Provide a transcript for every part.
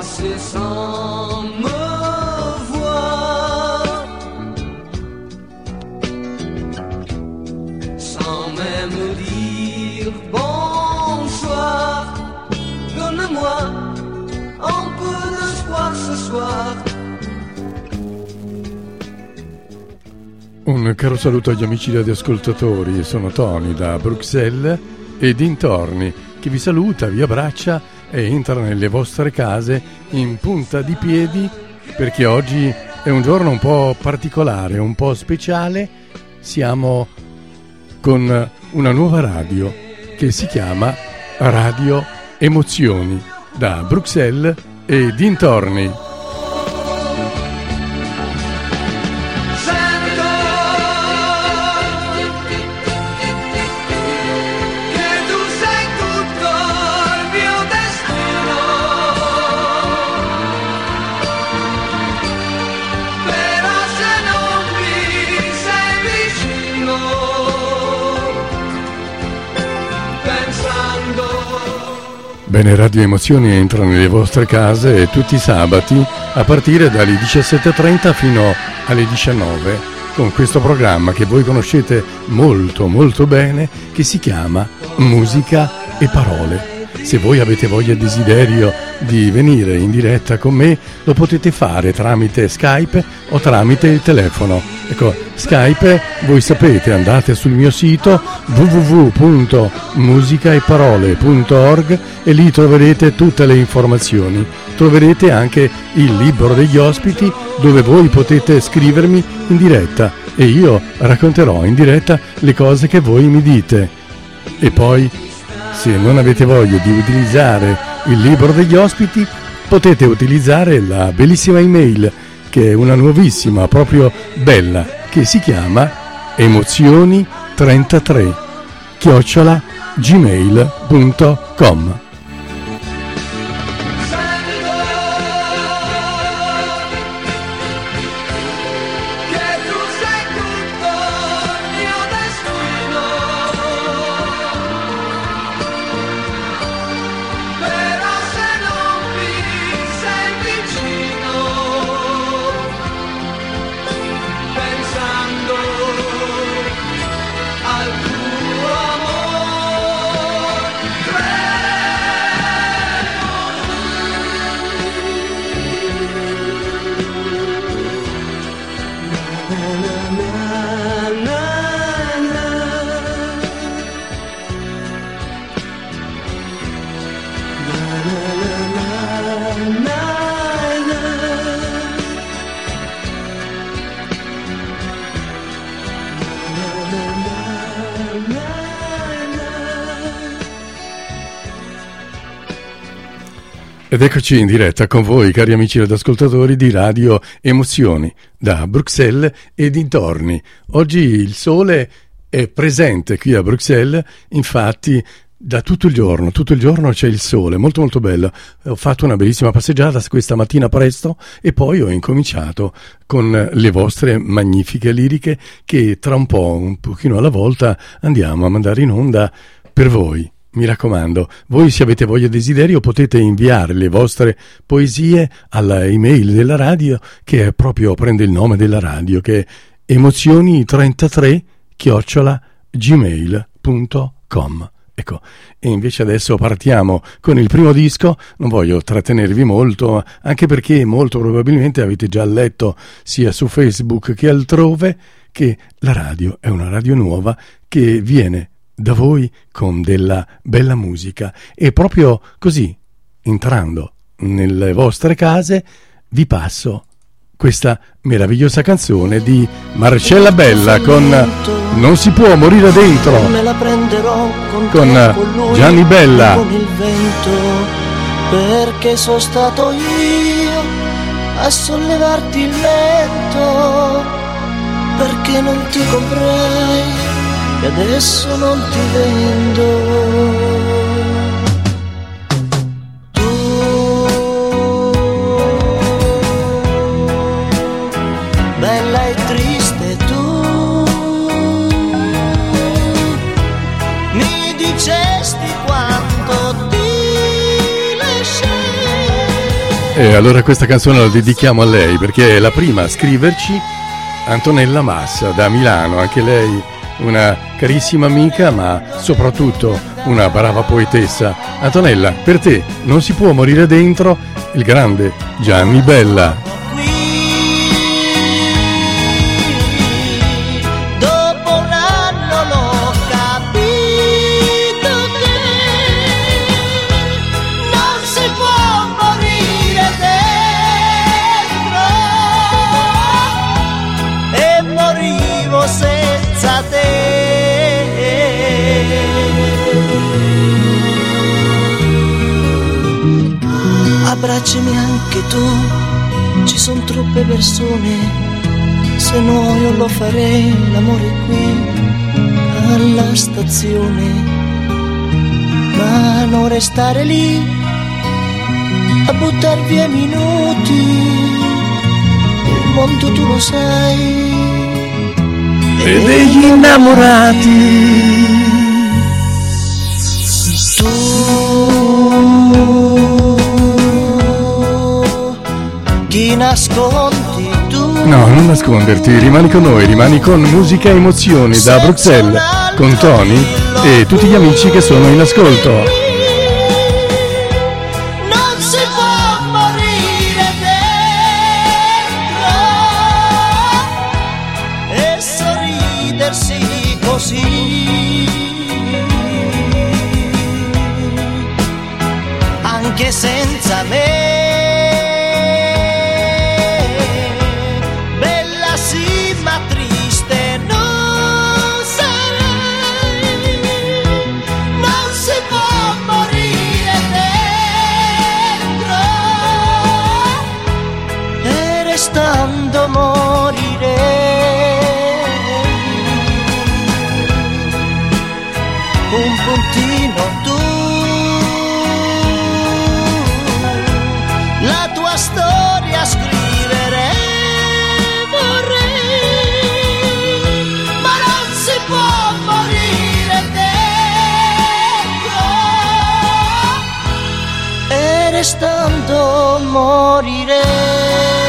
passer sans me voir, sans même dire bonsoir. Donne-moi un peu d'espoir ce soir. Un caro saluto agli amici radioascoltatori, sono Tony da Bruxelles e dintorni, che vi saluta, vi abbraccia e entra nelle vostre case in punta di piedi, perché oggi è un giorno un po' particolare, un po' speciale. Siamo con una nuova radio che si chiama Radio Emozioni da Bruxelles e dintorni. Bene, Radio Emozioni entra nelle vostre case tutti i sabati a partire dalle 17:30 fino alle 19 con questo programma che voi conoscete molto molto bene, che si chiama Musica e Parole. Se voi avete voglia e desiderio di venire in diretta con me, lo potete fare tramite Skype o tramite il telefono. Ecco, Skype, voi sapete, andate sul mio sito www.musicaeparole.org e lì troverete tutte le informazioni. Troverete anche il libro degli ospiti dove voi potete scrivermi in diretta e io racconterò in diretta le cose che voi mi dite. E poi, se non avete voglia di utilizzare il libro degli ospiti, potete utilizzare la bellissima email, che è una nuovissima, proprio bella, che si chiama emozioni33@gmail.com. Ed eccoci in diretta con voi, cari amici ed ascoltatori di Radio Emozioni, da Bruxelles e dintorni. Oggi il sole è presente qui a Bruxelles, infatti da tutto il giorno c'è il sole, molto molto bello. Ho fatto una bellissima passeggiata questa mattina presto e poi ho incominciato con le vostre magnifiche liriche che tra un po', un pochino alla volta, andiamo a mandare in onda per voi. Mi raccomando, voi se avete voglia e desiderio potete inviare le vostre poesie alla email della radio, che è proprio, prende il nome della radio, che è emozioni33@gmail.com. Ecco, e invece adesso partiamo con il primo disco. Non voglio trattenervi molto, anche perché molto probabilmente avete già letto sia su Facebook che altrove che la radio è una radio nuova che viene da voi con della bella musica, e proprio così, entrando nelle vostre case, vi passo questa meravigliosa canzone di Marcella Bella con Non si può morire dentro, con Gianni Bella. Con il vento, perché sono stato io a sollevarti il mento, perché non ti comprai e adesso non ti vendo. Bella e triste tu, mi dicesti quanto ti lasciai, E allora questa canzone la dedichiamo a lei perché è la prima a scriverci, Antonella Massa da Milano, anche lei una carissima amica ma soprattutto una brava poetessa. Antonella, per te non si può morire dentro il grande Gianni Bella. Abbracciami anche tu, ci sono troppe persone, se no io lo farei l'amore qui alla stazione, ma non restare lì a buttar via minuti, il mondo tu lo sai, e degli innamorati. Ti nascondi tu? No, non nasconderti, rimani con noi, rimani con Musica e Emozioni da Bruxelles, con Tony e tutti gli amici che sono in ascolto. Non si può morire dentro e sorridersi così, anche senza me. Restando morirei, un puntino tu, la tua storia scrivere vorrei, ma non si può morire dentro, e restando morirei.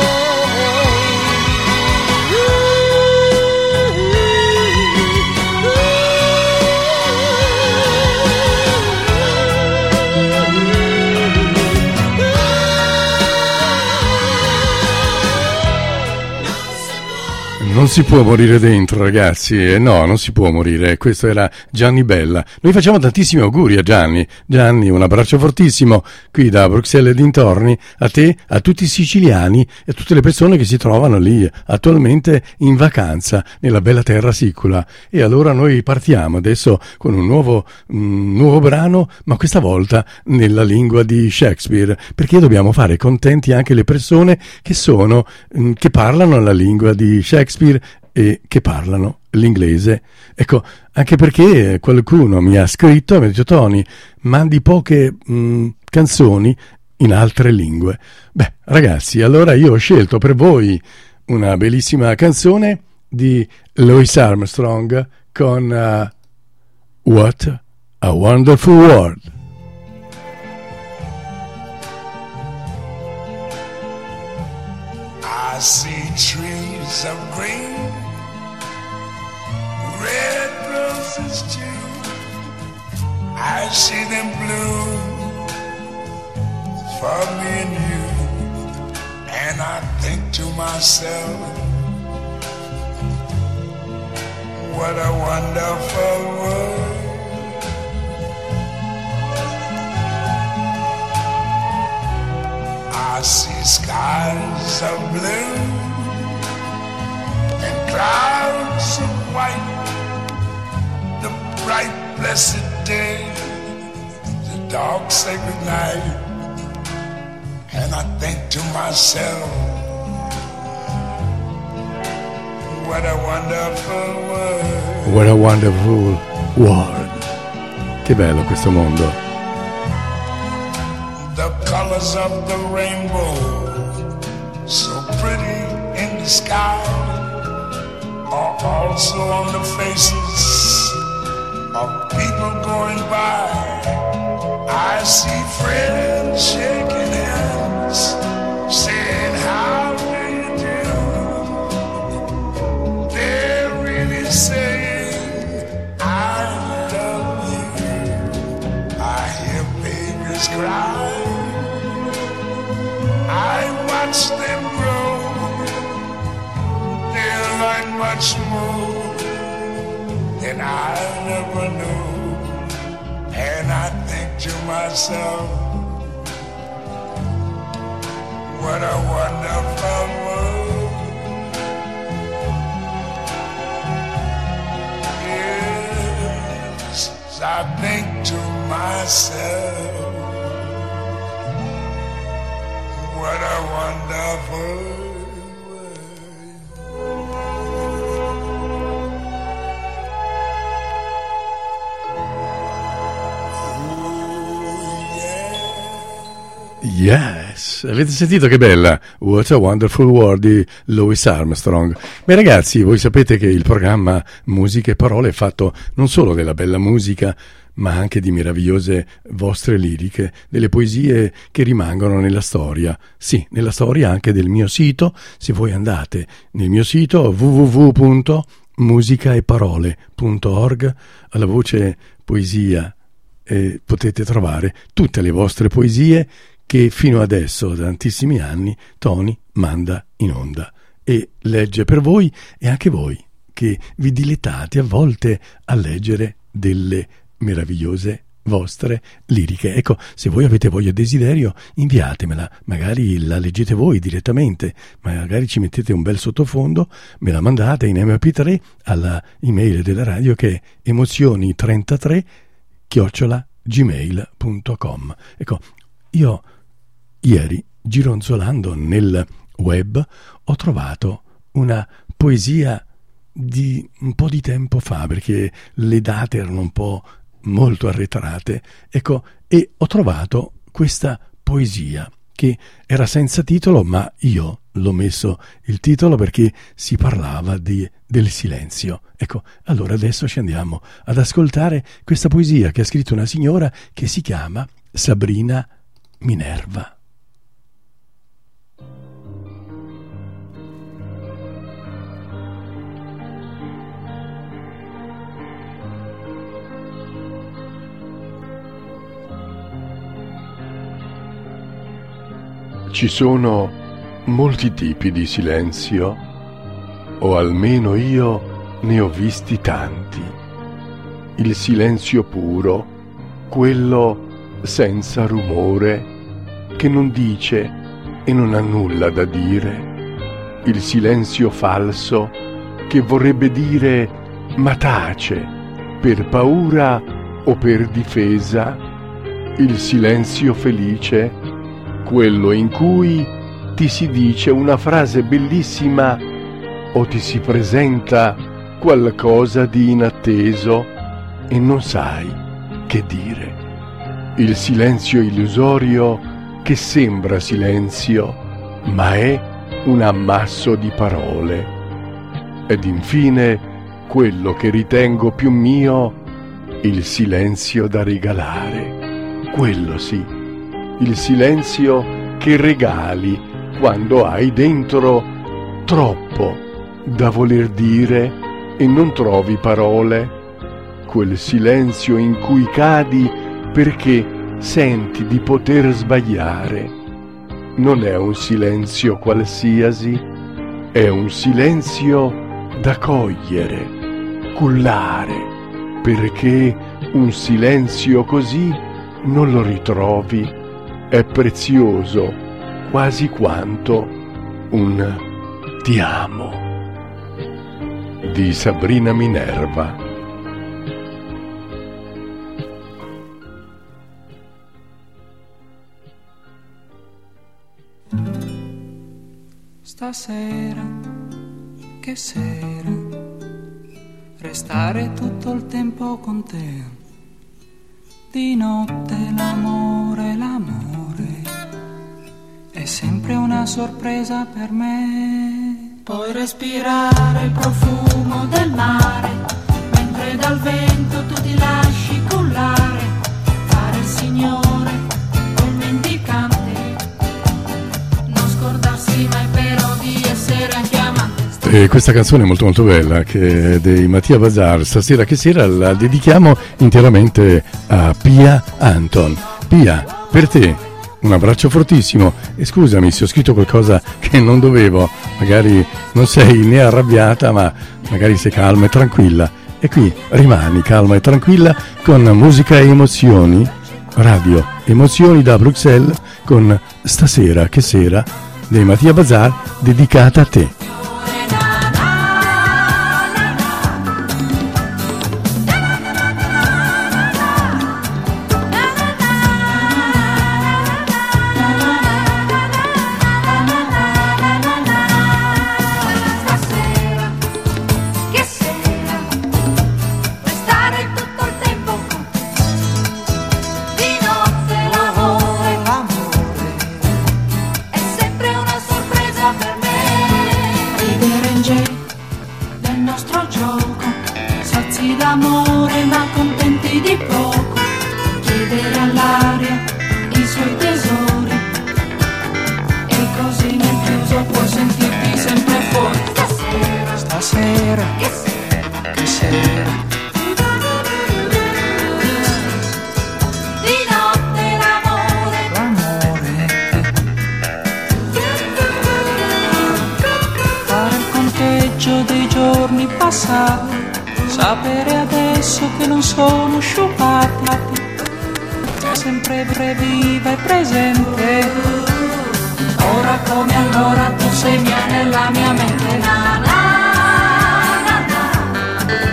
Non si può morire dentro, ragazzi, no, non si può morire. Questo era Gianni Bella. Noi facciamo tantissimi auguri a Gianni. Gianni, un abbraccio fortissimo qui da Bruxelles e dintorni, a te, a tutti i siciliani e a tutte le persone che si trovano lì attualmente in vacanza nella bella terra sicula. E allora noi partiamo adesso con un nuovo brano, ma questa volta nella lingua di Shakespeare, perché dobbiamo fare contenti anche le persone che parlano la lingua di Shakespeare e che parlano l'inglese. Ecco, anche perché qualcuno mi ha scritto e mi ha detto: Tony, mandi poche canzoni in altre lingue. Beh, ragazzi, allora io ho scelto per voi una bellissima canzone di Louis Armstrong con What a Wonderful World. I see trees of green, red roses too. I see them bloom for me and you. And I think to myself, what a wonderful world. I see skies of blue and clouds of white, the bright blessed day, the dark sacred night. And I think to myself, what a wonderful world. What a wonderful world. Che bello questo mondo. The colors of the rainbow, so pretty in the sky, are also on the faces of people going by. I see friends shaking hands cry. I watch them grow. They'll learn much more than I never knew. And I think to myself, what a wonderful world. Yes, I think to myself, what a wonderful world. Yes, avete sentito che bella? What a Wonderful World di Louis Armstrong. Beh ragazzi, voi sapete che il programma Musica e Parole è fatto non solo della bella musica, ma anche di meravigliose vostre liriche, delle poesie che rimangono nella storia. Sì, nella storia anche del mio sito. Se voi andate nel mio sito www.musicaeparole.org, alla voce poesia, potete trovare tutte le vostre poesie che fino adesso, da tantissimi anni, Tony manda in onda e legge per voi, e anche voi che vi dilettate a volte a leggere delle meravigliose vostre liriche. Ecco, se voi avete voglia e desiderio, inviatemela, magari la leggete voi direttamente, magari ci mettete un bel sottofondo, me la mandate in MP3 alla email della radio che è emozioni33@gmail.com. Ecco, io ieri, gironzolando nel web, ho trovato una poesia di un po' di tempo fa, perché le date erano un po' molto arretrate, ecco, e ho trovato questa poesia che era senza titolo, ma io l'ho messo il titolo perché si parlava del silenzio. Ecco, allora adesso ci andiamo ad ascoltare questa poesia che ha scritto una signora che si chiama Sabrina Minerva. Ci sono molti tipi di silenzio, o almeno io ne ho visti tanti. Il silenzio puro, quello senza rumore, che non dice e non ha nulla da dire. Il silenzio falso, che vorrebbe dire ma tace, per paura o per difesa. Il silenzio felice, quello in cui ti si dice una frase bellissima o ti si presenta qualcosa di inatteso e non sai che dire. Il silenzio illusorio che sembra silenzio, ma è un ammasso di parole. Ed infine quello che ritengo più mio, il silenzio da regalare. Quello sì. Il silenzio che regali quando hai dentro troppo da voler dire e non trovi parole. Quel silenzio in cui cadi perché senti di poter sbagliare. Non è un silenzio qualsiasi, è un silenzio da cogliere, cullare, perché un silenzio così non lo ritrovi. È prezioso quasi quanto un ti amo di Sabrina Minerva. Stasera, che sera, restare tutto il tempo con te. Di notte l'amore è sempre una sorpresa per me. Puoi respirare il profumo del mare, mentre dal vento tu ti lasci cullare, fare il signore col mendicante, non scordarsi mai però di essere anche amante. E questa canzone è molto molto bella, che è dei Mattia Bazar. Stasera che sera la dedichiamo interamente a Pia Anton. Pia, per te un abbraccio fortissimo. E scusami se ho scritto qualcosa che non dovevo, magari non sei né arrabbiata, ma magari sei calma e tranquilla, e qui rimani calma e tranquilla con musica e emozioni, radio emozioni da Bruxelles, con Stasera che sera dei Mattia Bazar, dedicata a te. Sapere adesso che non sono sciupati, sempre viva e presente. Ora come allora tu sei mia nella mia mente. Na, na, na, na.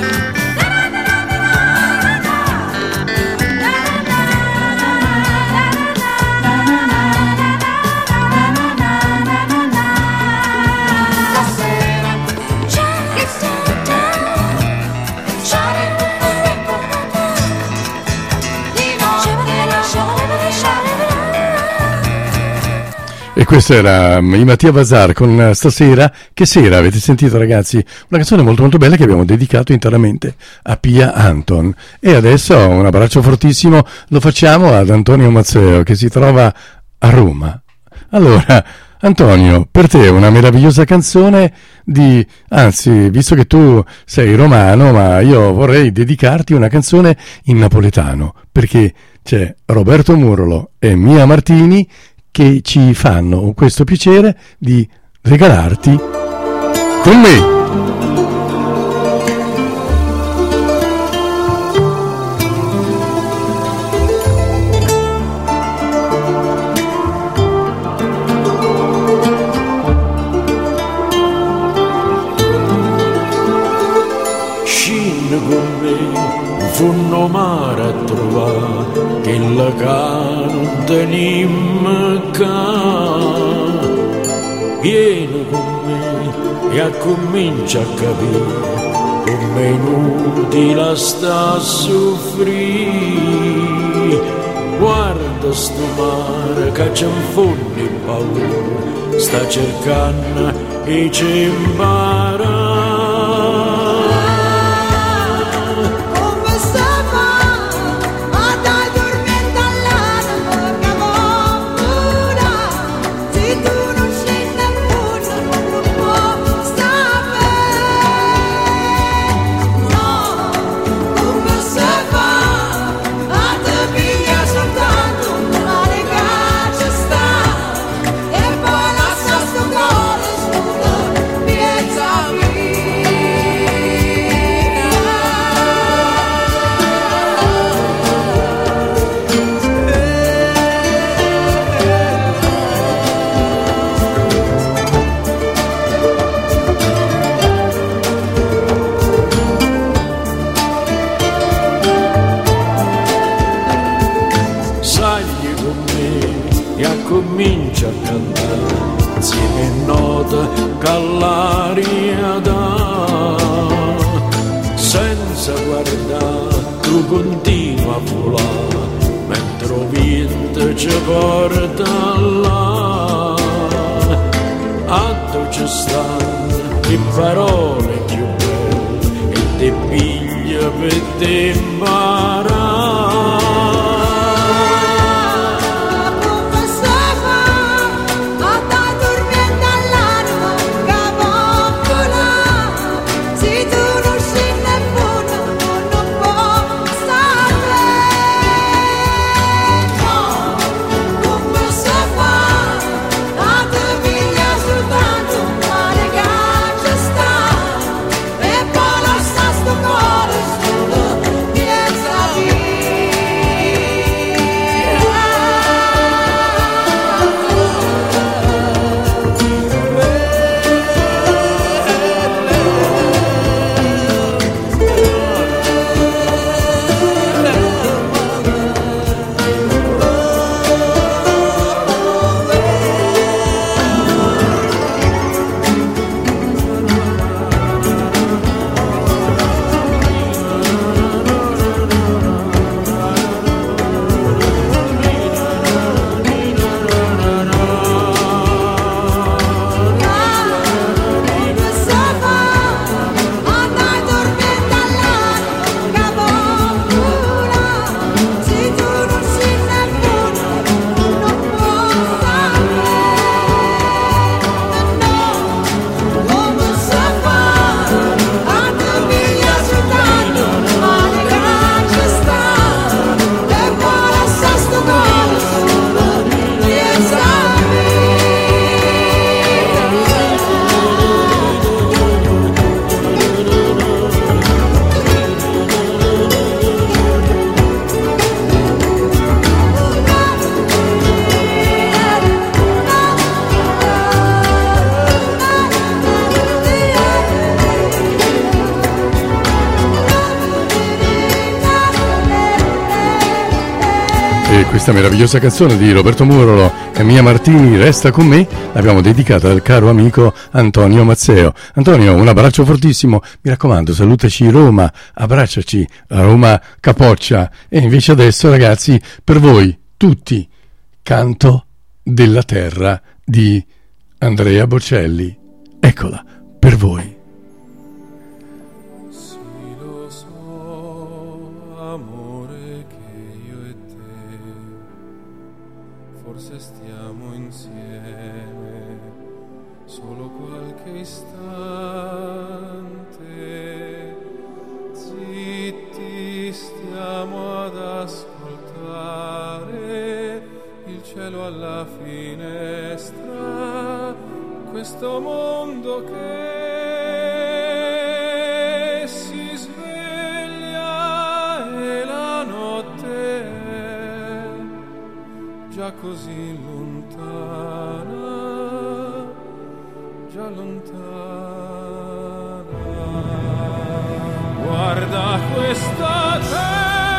E questo era i Mattia Bazar con Stasera che sera. Avete sentito, ragazzi, una canzone molto molto bella che abbiamo dedicato interamente a Pia Anton. E adesso un abbraccio fortissimo lo facciamo ad Antonio Mazzeo, che si trova a Roma. Allora, Antonio, per te una meravigliosa canzone anzi, visto che tu sei romano, ma io vorrei dedicarti una canzone in napoletano, perché c'è Roberto Murolo e Mia Martini che ci fanno questo piacere di regalarti Con me. Scinno con me, funno mare a trovare che la non tenim ca. Vieni con me e comincia a capire come inutile sta a soffrire. Guarda sto mare che c'è un fondo in paura, sta cercando e ci impara. Comincia a cantare insieme a note che l'aria dà, senza guardare tu continua a volare mentre il vento ci porta là. A tu ci stanno le parole più belle e te piglia per te imparare. No. E questa meravigliosa canzone di Roberto Murolo e Mia Martini, Resta con me, l'abbiamo dedicata al caro amico Antonio Mazzeo. Antonio, un abbraccio fortissimo, mi raccomando, salutaci Roma, abbracciaci, Roma Capoccia. E invece adesso, ragazzi, per voi tutti, Canto della Terra di Andrea Bocelli. Eccola, per voi. Alla finestra, questo mondo che si sveglia e la notte è già così lontana, già lontana. Guarda questa terra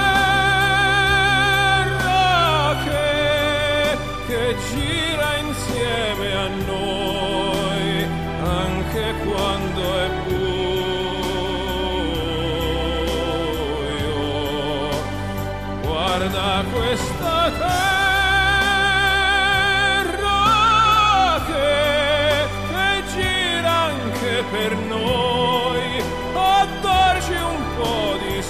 che gira insieme a noi anche quando è buio. Guarda questa terra che gira anche per noi, a darci un po' di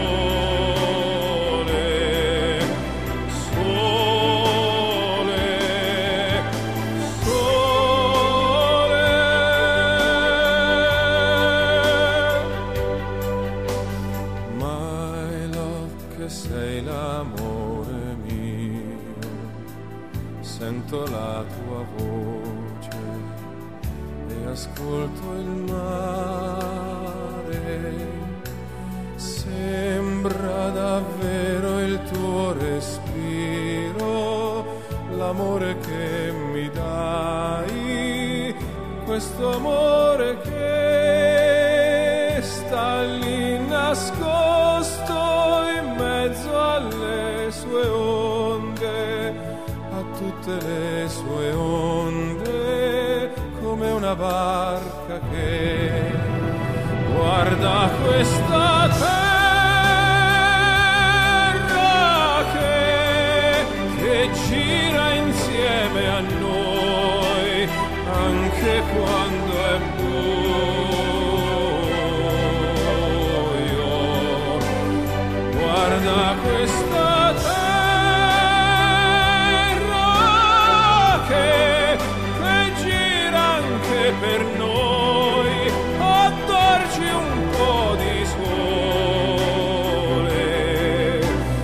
sento la tua voce e ascolto il mare, sembra davvero il tuo respiro, l'amore che mi dai, questo amore che sta lì nascosto in mezzo alle sue onde, tutte le sue onde, come una barca che guarda questa terra che gira insieme a noi anche quando è buio. Guarda questa terra che gira anche per noi, a darci un po' di sole.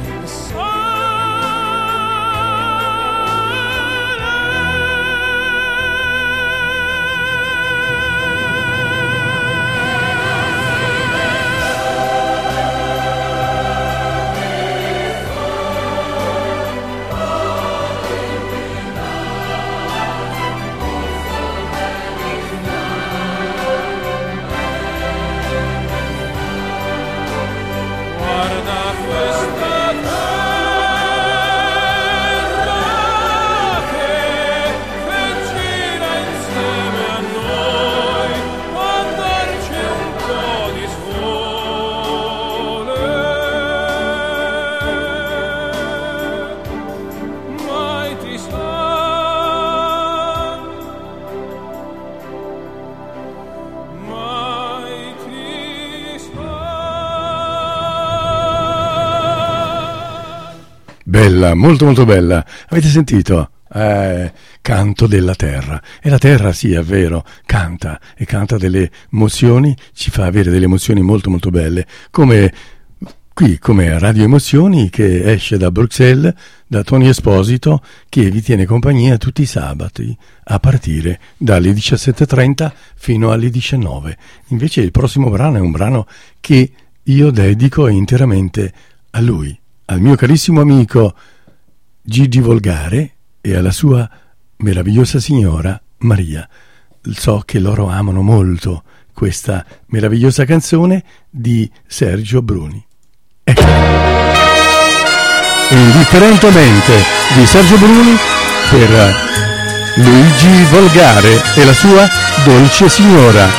Bella, molto molto bella. Avete sentito? Canto della terra. E la terra, sì, è vero, canta e canta delle emozioni, ci fa avere delle emozioni molto molto belle, come qui, come Radio Emozioni, che esce da Bruxelles, da Tony Esposito, che vi tiene compagnia tutti i sabati a partire dalle 17:30 fino alle 19. Invece il prossimo brano è un brano che io dedico interamente a lui, al mio carissimo amico Gigi Volgare e alla sua meravigliosa signora Maria. So che loro amano molto questa meravigliosa canzone di Sergio Bruni. Ecco. Indifferentemente di Sergio Bruni per Luigi Volgare e la sua Dolce Signora.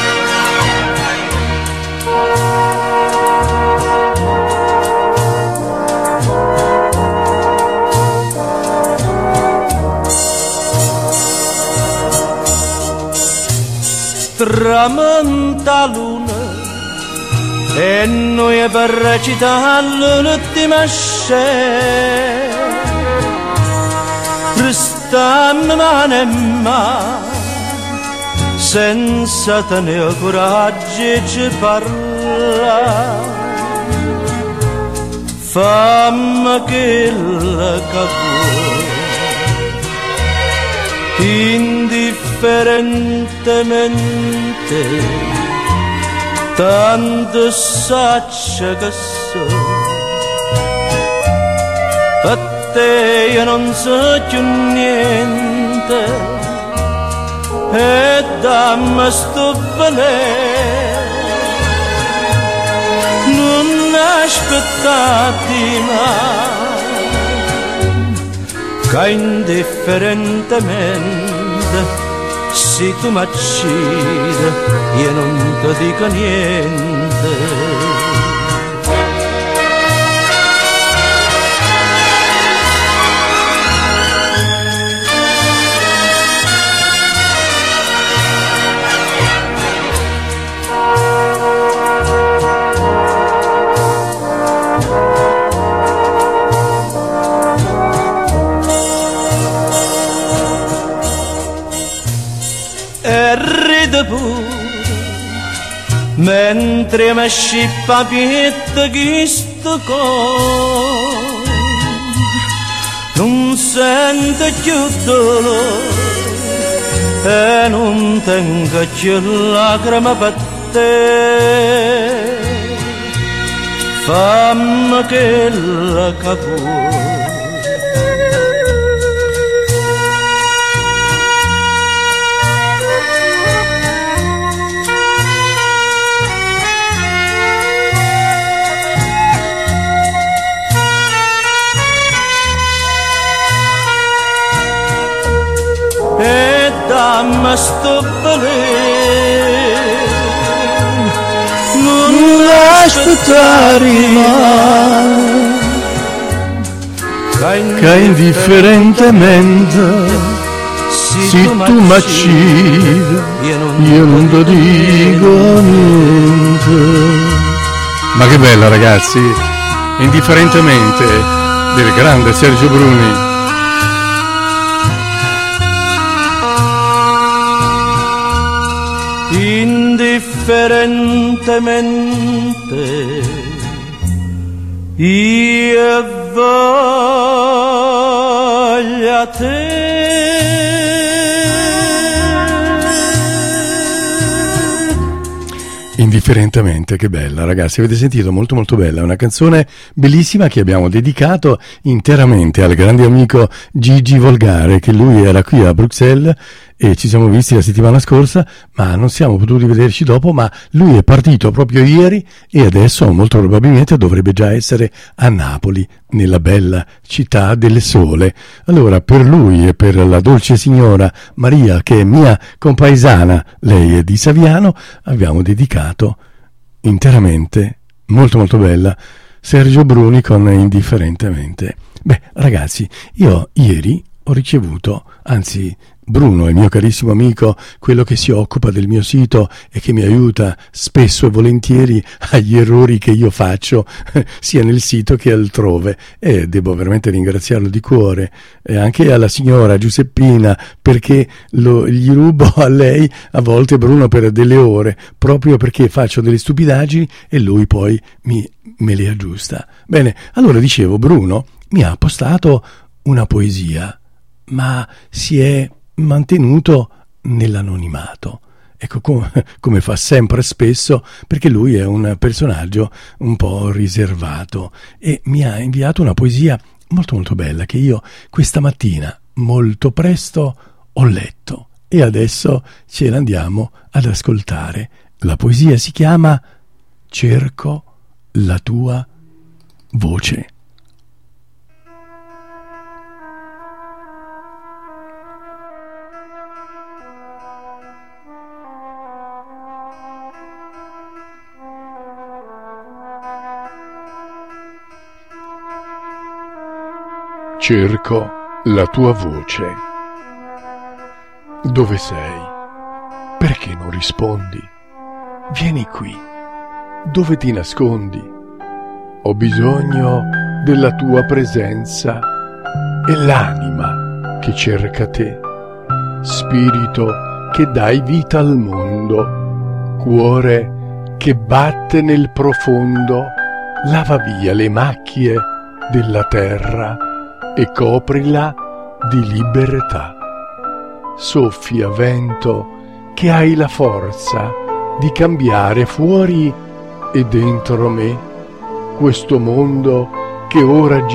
Tramonta luna e noi per recitare l'ultima scena restammo mano in mano senza tenere coraggio di parlare. Fammi quel che vuoi indifferentemente, tanto saccia che so, per te io non so più niente, e dammi sto venere, non aspettati mai, che indifferentemente se tu m'accidi io non ti dico niente. Mentre mi scippa pietta che sto cuore non sento più dolore e non tengo più lacrime per te. Fammi quella che vuoi e dammi sto venere, non aspettare mai, che indifferentemente se tu m'accidi io non ti dico niente. Ma che bella, ragazzi, Indifferentemente del grande Sergio Bruni. Indifferentemente io voglio te. Indifferentemente, che bella, ragazzi, avete sentito? Molto molto bella, una canzone bellissima che abbiamo dedicato interamente al grande amico Gigi Volgare, che lui era qui a Bruxelles e ci siamo visti la settimana scorsa, ma non siamo potuti vederci dopo, ma lui è partito proprio ieri e adesso molto probabilmente dovrebbe già essere a Napoli, nella bella città del sole. Allora, per lui e per la dolce signora Maria, che è mia compaesana, lei è di Saviano, abbiamo dedicato interamente, molto molto bella, Sergio Bruni con Indifferentemente. Beh, ragazzi, io ieri ho ricevuto, anzi Bruno, il mio carissimo amico, quello che si occupa del mio sito e che mi aiuta spesso e volentieri agli errori che io faccio sia nel sito che altrove, e devo veramente ringraziarlo di cuore, e anche alla signora Giuseppina, perché gli rubo a lei a volte, Bruno, per delle ore, proprio perché faccio delle stupidaggini e lui poi me le aggiusta. Bene, allora dicevo, Bruno mi ha postato una poesia, ma si è mantenuto nell'anonimato, ecco, come fa sempre spesso, perché lui è un personaggio un po' riservato, e mi ha inviato una poesia molto molto bella che io questa mattina molto presto ho letto, e adesso ce l'andiamo ad ascoltare. La poesia si chiama Cerco la tua voce. Cerco la tua voce. Dove sei? Perché non rispondi? Vieni qui. Dove ti nascondi? Ho bisogno della tua presenza e l'anima che cerca te. Spirito che dai vita al mondo, cuore che batte nel profondo, lava via le macchie della terra e coprila di libertà. Soffia, vento, che hai la forza di cambiare fuori e dentro me questo mondo che ora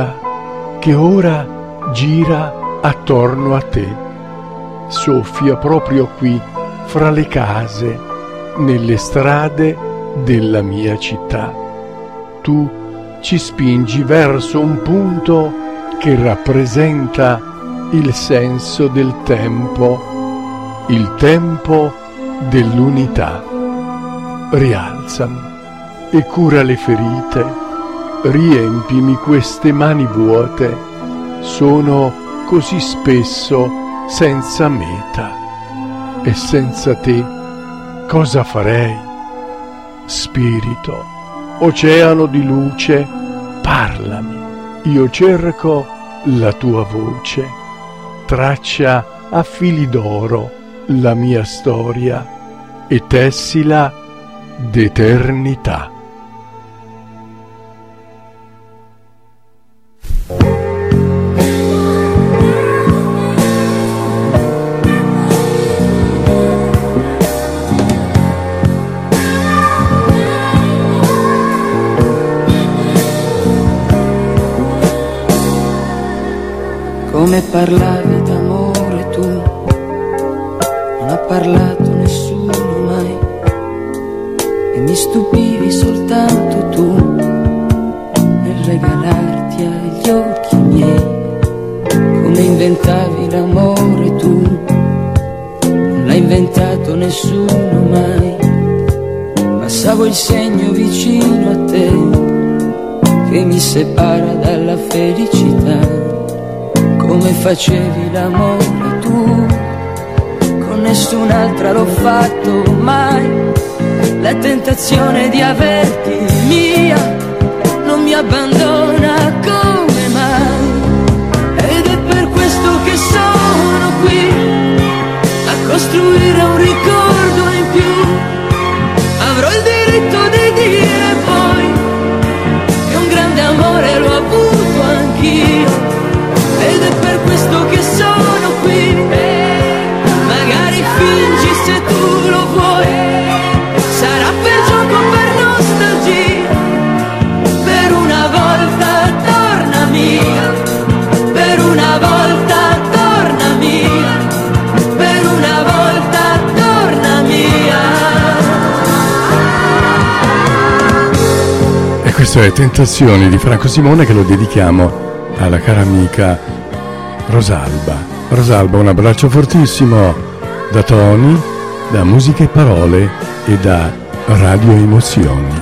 gira attorno a te. Soffia proprio qui, fra le case, nelle strade della mia città. Tu ci spingi verso un punto che rappresenta il senso del tempo, il tempo dell'unità. Rialzami e cura le ferite, riempimi queste mani vuote, sono così spesso senza meta e senza te cosa farei? Spirito, oceano di luce, parlami, io cerco la tua voce, traccia a fili d'oro la mia storia e tessila d'eternità. Come parlavi d'amore tu, non ha parlato nessuno mai, e mi stupivi soltanto tu nel regalarti agli occhi miei. Come inventavi l'amore tu, non l'ha inventato nessuno mai. Passavo il segno vicino a te che mi separa dalla felicità. Come facevi l'amore tu, con nessun'altra l'ho fatto mai. La tentazione di averti mia non mi abbandona, come mai? Ed è per questo che sono qui a costruire un ricordo in più. Avrò il diritto di dire poi che un grande amore l'ho avuto anch'io. Ed è per questo che sono qui, magari fingi se tu lo vuoi, sarà per gioco, per nostalgia, per una volta torna mia, per una volta torna mia, per una volta torna mia. E questo è Tentazioni di Franco Simone, che lo dedichiamo alla cara amica Rosalba. Rosalba, un abbraccio fortissimo da Tony, da Musica e Parole e da Radio Emozioni.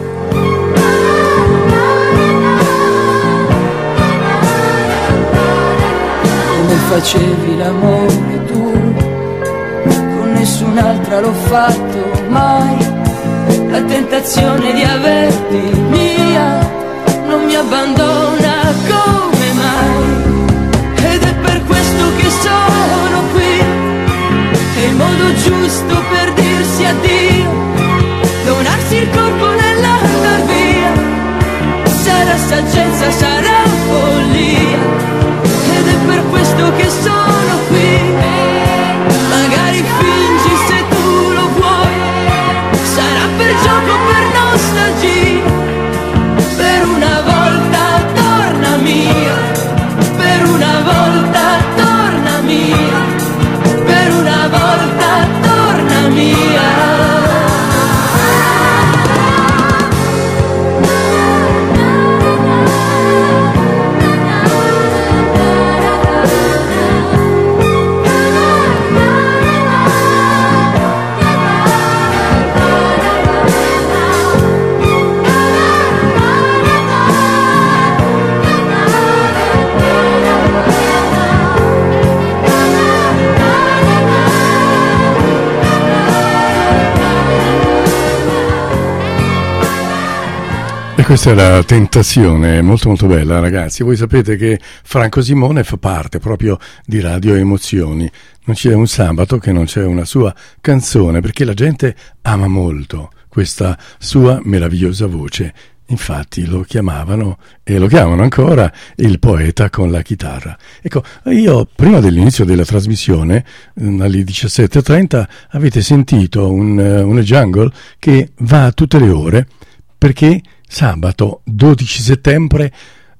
Come facevi l'amore tu, con nessun'altra l'ho fatto mai. La tentazione di averti mia non mi abbandona, come mai? Ed è per questo che sono qui, è il modo giusto per dirsi addio, donarsi il corpo nell'andar via. Sarà saggezza, sarà follia, ed è per questo che sono qui. Magari fingi se tu lo vuoi, sarà per gioco, per nostalgia, per una volta tornami. Questa è la Tentazione, molto molto bella, ragazzi. Voi sapete che Franco Simone fa parte proprio di Radio Emozioni. Non c'è un sabato che non c'è una sua canzone, perché la gente ama molto questa sua meravigliosa voce. Infatti lo chiamavano, e lo chiamano ancora, il poeta con la chitarra. Ecco, io prima dell'inizio della trasmissione, alle 17:30, avete sentito un jungle che va tutte le ore, perché sabato 12 settembre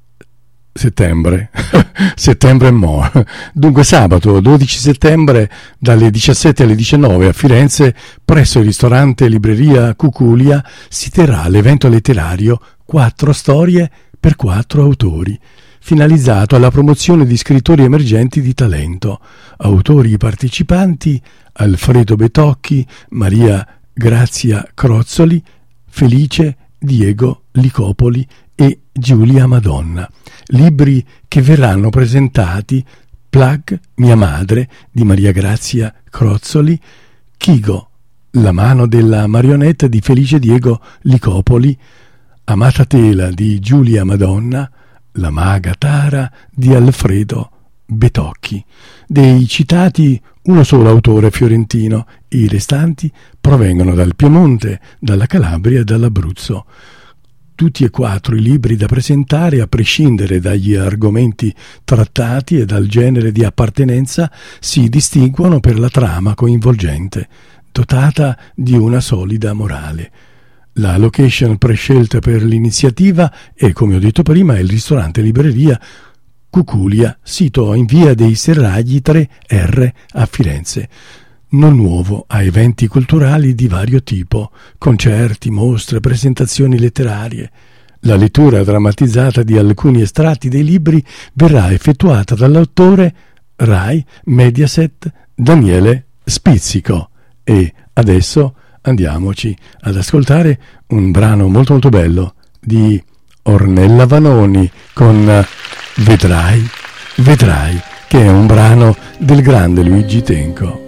dunque sabato 12 settembre dalle 17 alle 19 a Firenze, presso il ristorante Libreria Cuculia, si terrà l'evento letterario 4 storie per 4 autori, finalizzato alla promozione di scrittori emergenti di talento. Autori partecipanti: Alfredo Betocchi, Maria Grazia Crozzoli, Felice Diego Licopoli e Giulia Madonna. Libri che verranno presentati: Plug, mia madre, di Maria Grazia Crozzoli; Chigo, la mano della marionetta, di Felice Diego Licopoli; Amata tela, di Giulia Madonna; La maga Tara, di Alfredo Betocchi. Dei citati uno solo autore fiorentino, i restanti provengono dal Piemonte, dalla Calabria e dall'Abruzzo. Tutti e 4 i libri da presentare, a prescindere dagli argomenti trattati e dal genere di appartenenza, si distinguono per la trama coinvolgente, dotata di una solida morale. La location prescelta per l'iniziativa è, come ho detto prima, il ristorante Libreria Cuculia, sito in via dei Serragli 3R a Firenze. Non nuovo a eventi culturali di vario tipo, concerti, mostre, presentazioni letterarie. La lettura drammatizzata di alcuni estratti dei libri verrà effettuata dall'autore Rai Mediaset Daniele Spizzico. E adesso andiamoci ad ascoltare un brano molto molto bello di Ornella Vanoni con Vedrai, Vedrai, che è un brano del grande Luigi Tenco.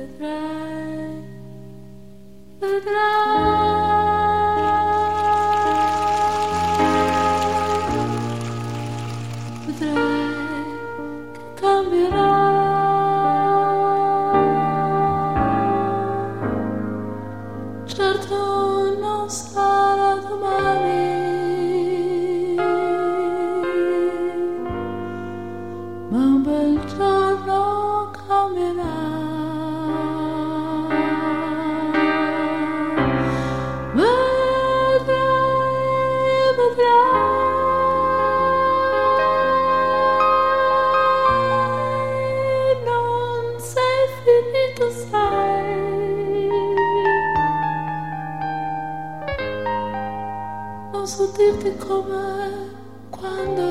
Non so dirti come, quando,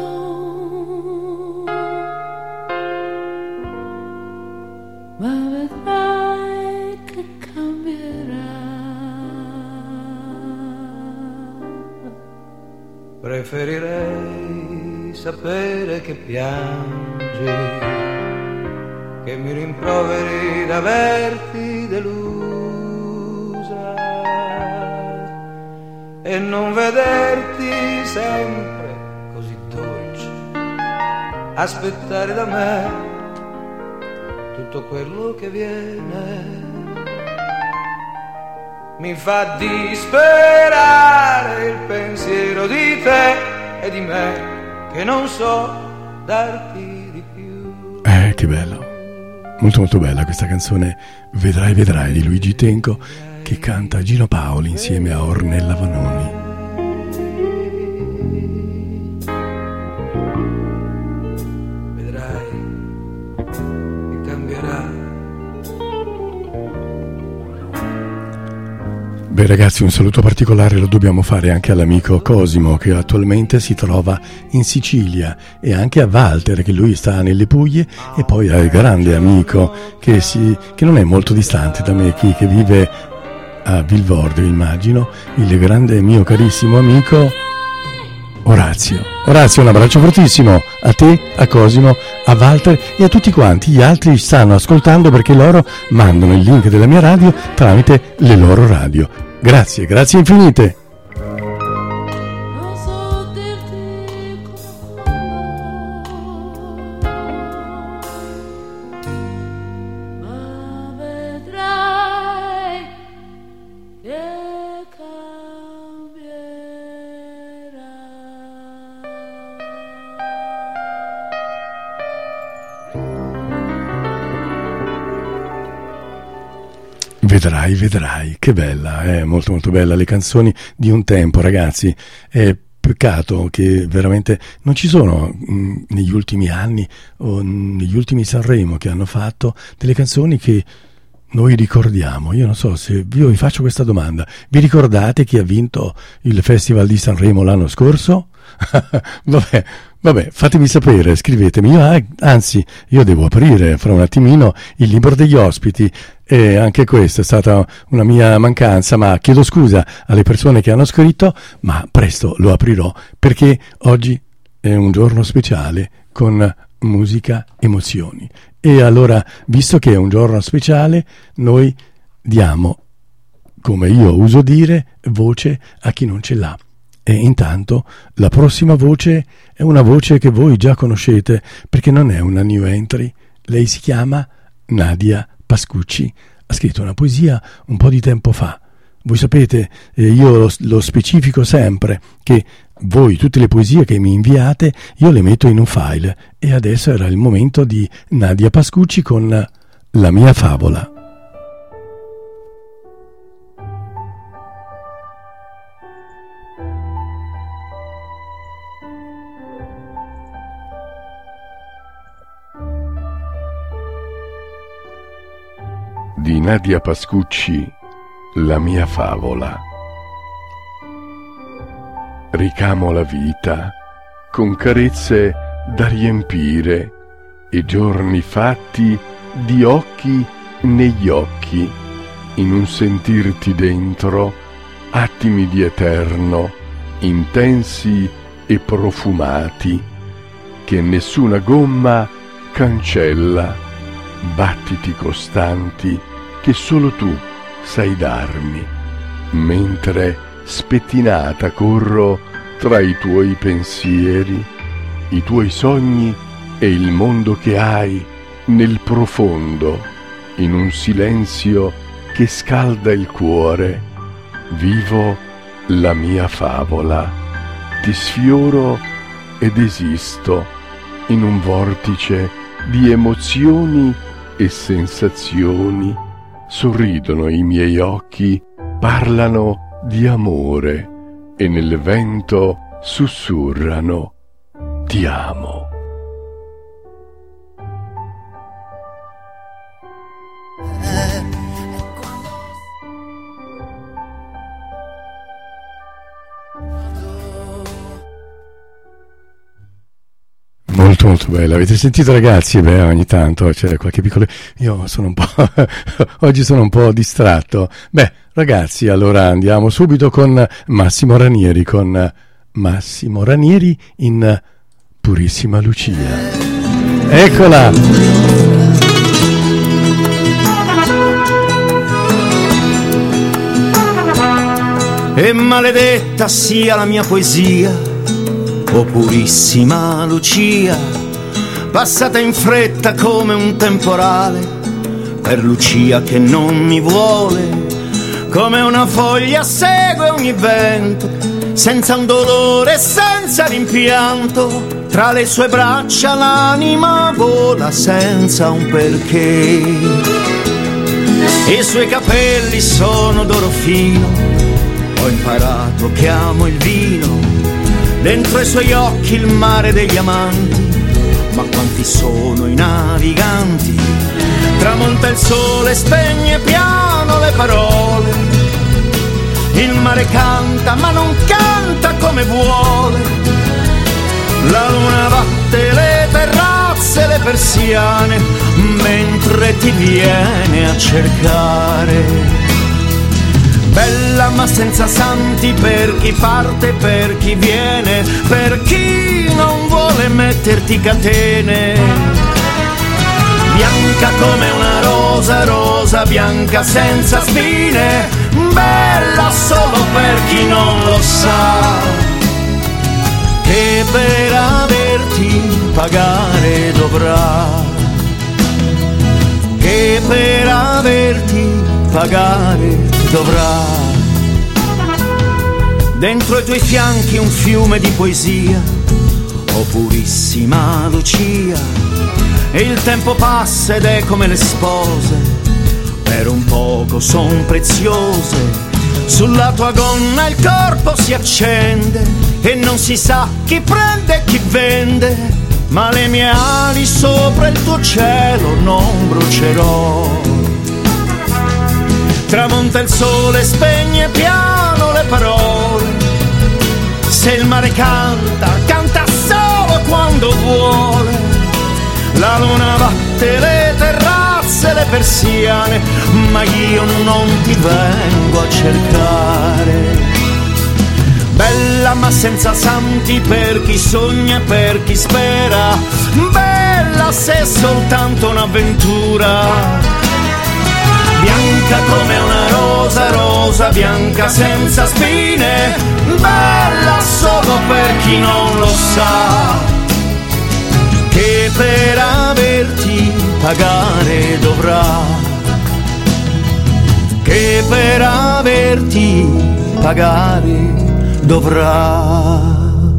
ma vedrai che cambierà. Preferirei sapere che piangi, che mi rimproveri d'averti delusa e non vederti sempre così dolce, aspettare da me tutto quello che viene. Mi fa disperare il pensiero di te e di me, che non so darti di più. Che bello, molto molto bella questa canzone Vedrai Vedrai di Luigi Tenco, che canta Gino Paoli insieme a Ornella Vanoni. Vedrai che cambierà. Beh ragazzi, un saluto particolare lo dobbiamo fare anche all'amico Cosimo, che attualmente si trova in Sicilia, e anche a Walter, che lui sta nelle Puglie, e poi al grande amico che non è molto distante da me, che vive a Vilvordo, immagino, il grande mio carissimo amico Orazio. Orazio, un abbraccio fortissimo a te, a Cosimo, a Walter e a tutti quanti gli altri stanno ascoltando, perché loro mandano il link della mia radio tramite le loro radio. Grazie, grazie infinite. Non so dirti Vedrai, che bella, molto molto bella, le canzoni di un tempo, ragazzi. È peccato che veramente non ci sono negli ultimi anni o negli ultimi Sanremo che hanno fatto delle canzoni che noi ricordiamo. Io non so se io vi faccio questa domanda: vi ricordate chi ha vinto il Festival di Sanremo l'anno scorso? Vabbè, fatemi sapere, scrivetemi. Io devo aprire fra un attimino il libro degli ospiti, e anche questa è stata una mia mancanza, ma chiedo scusa alle persone che hanno scritto, ma presto lo aprirò, perché oggi è un giorno speciale con musica, emozioni. E allora, visto che è un giorno speciale, noi diamo, come io uso dire, voce a chi non ce l'ha. E intanto la prossima voce è una voce che voi già conoscete, perché non è una new entry. Lei si chiama Nadia Pascucci, ha scritto una poesia un po' di tempo fa. Voi sapete, io lo specifico sempre, che voi tutte le poesie che mi inviate io le metto in un file, e adesso era il momento di Nadia Pascucci con La mia favola. Di Nadia Pascucci, La mia favola. Ricamo la vita con carezze da riempire e giorni fatti di occhi negli occhi, in un sentirti dentro attimi di eterno, intensi e profumati, che nessuna gomma cancella, battiti costanti che solo tu sai darmi, mentre spettinata corro tra i tuoi pensieri, i tuoi sogni e il mondo che hai nel profondo, in un silenzio che scalda il cuore. Vivo la mia favola, ti sfioro ed esisto in un vortice di emozioni e sensazioni. Sorridono i miei occhi, parlano di amore e nel vento sussurrano: ti amo. Molto molto bella, avete sentito, ragazzi? Beh, ogni tanto c'è qualche piccolo... Io sono un po'... oggi sono un po' distratto. Beh, ragazzi, allora andiamo subito con Massimo Ranieri, in Purissima Lucia. Eccola! E maledetta sia la mia poesia, oh purissima Lucia, passata in fretta come un temporale, per Lucia che non mi vuole, come una foglia segue ogni vento, senza un dolore, senza rimpianto, tra le sue braccia l'anima vola senza un perché. I suoi capelli sono d'oro fino, ho imparato che amo il vino, dentro i suoi occhi il mare degli amanti, ma quanti sono i naviganti. Tramonta il sole, spegne piano le parole, il mare canta ma non canta come vuole, la luna batte le terrazze, le persiane, mentre ti viene a cercare. Bella ma senza santi, per chi parte, per chi viene, per chi non vuole metterti catene. Bianca come una rosa, rosa bianca senza spine, bella solo per chi non lo sa, che per averti pagare dovrà, che per averti pagare dovrà. Dentro i tuoi fianchi un fiume di poesia, oh purissima Lucia, e il tempo passa ed è come le spose, per un poco son preziose. Sulla tua gonna il corpo si accende e non si sa chi prende e chi vende, ma le mie ali sopra il tuo cielo non brucerò. Tramonta il sole, spegne piano le parole. Se il mare canta, canta solo quando vuole. La luna batte le terrazze, le persiane, ma io non ti vengo a cercare. Bella ma senza santi per chi sogna e per chi spera, bella se è soltanto un'avventura. Bianca come una rosa, rosa bianca senza spine, bella solo per chi non lo sa, che per averti pagare dovrà, che per averti pagare dovrà.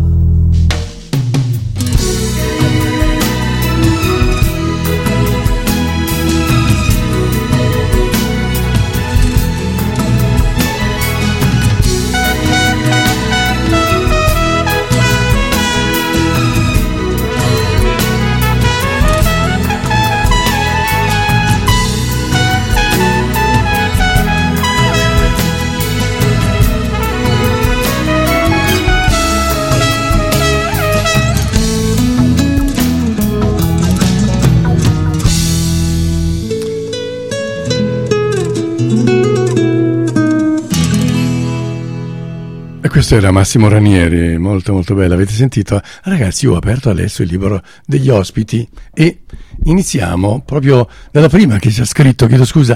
Questo era Massimo Ranieri, molto molto bello, avete sentito? Ragazzi, io ho aperto adesso il libro degli ospiti e iniziamo proprio dalla prima che ci ha scritto, chiedo scusa,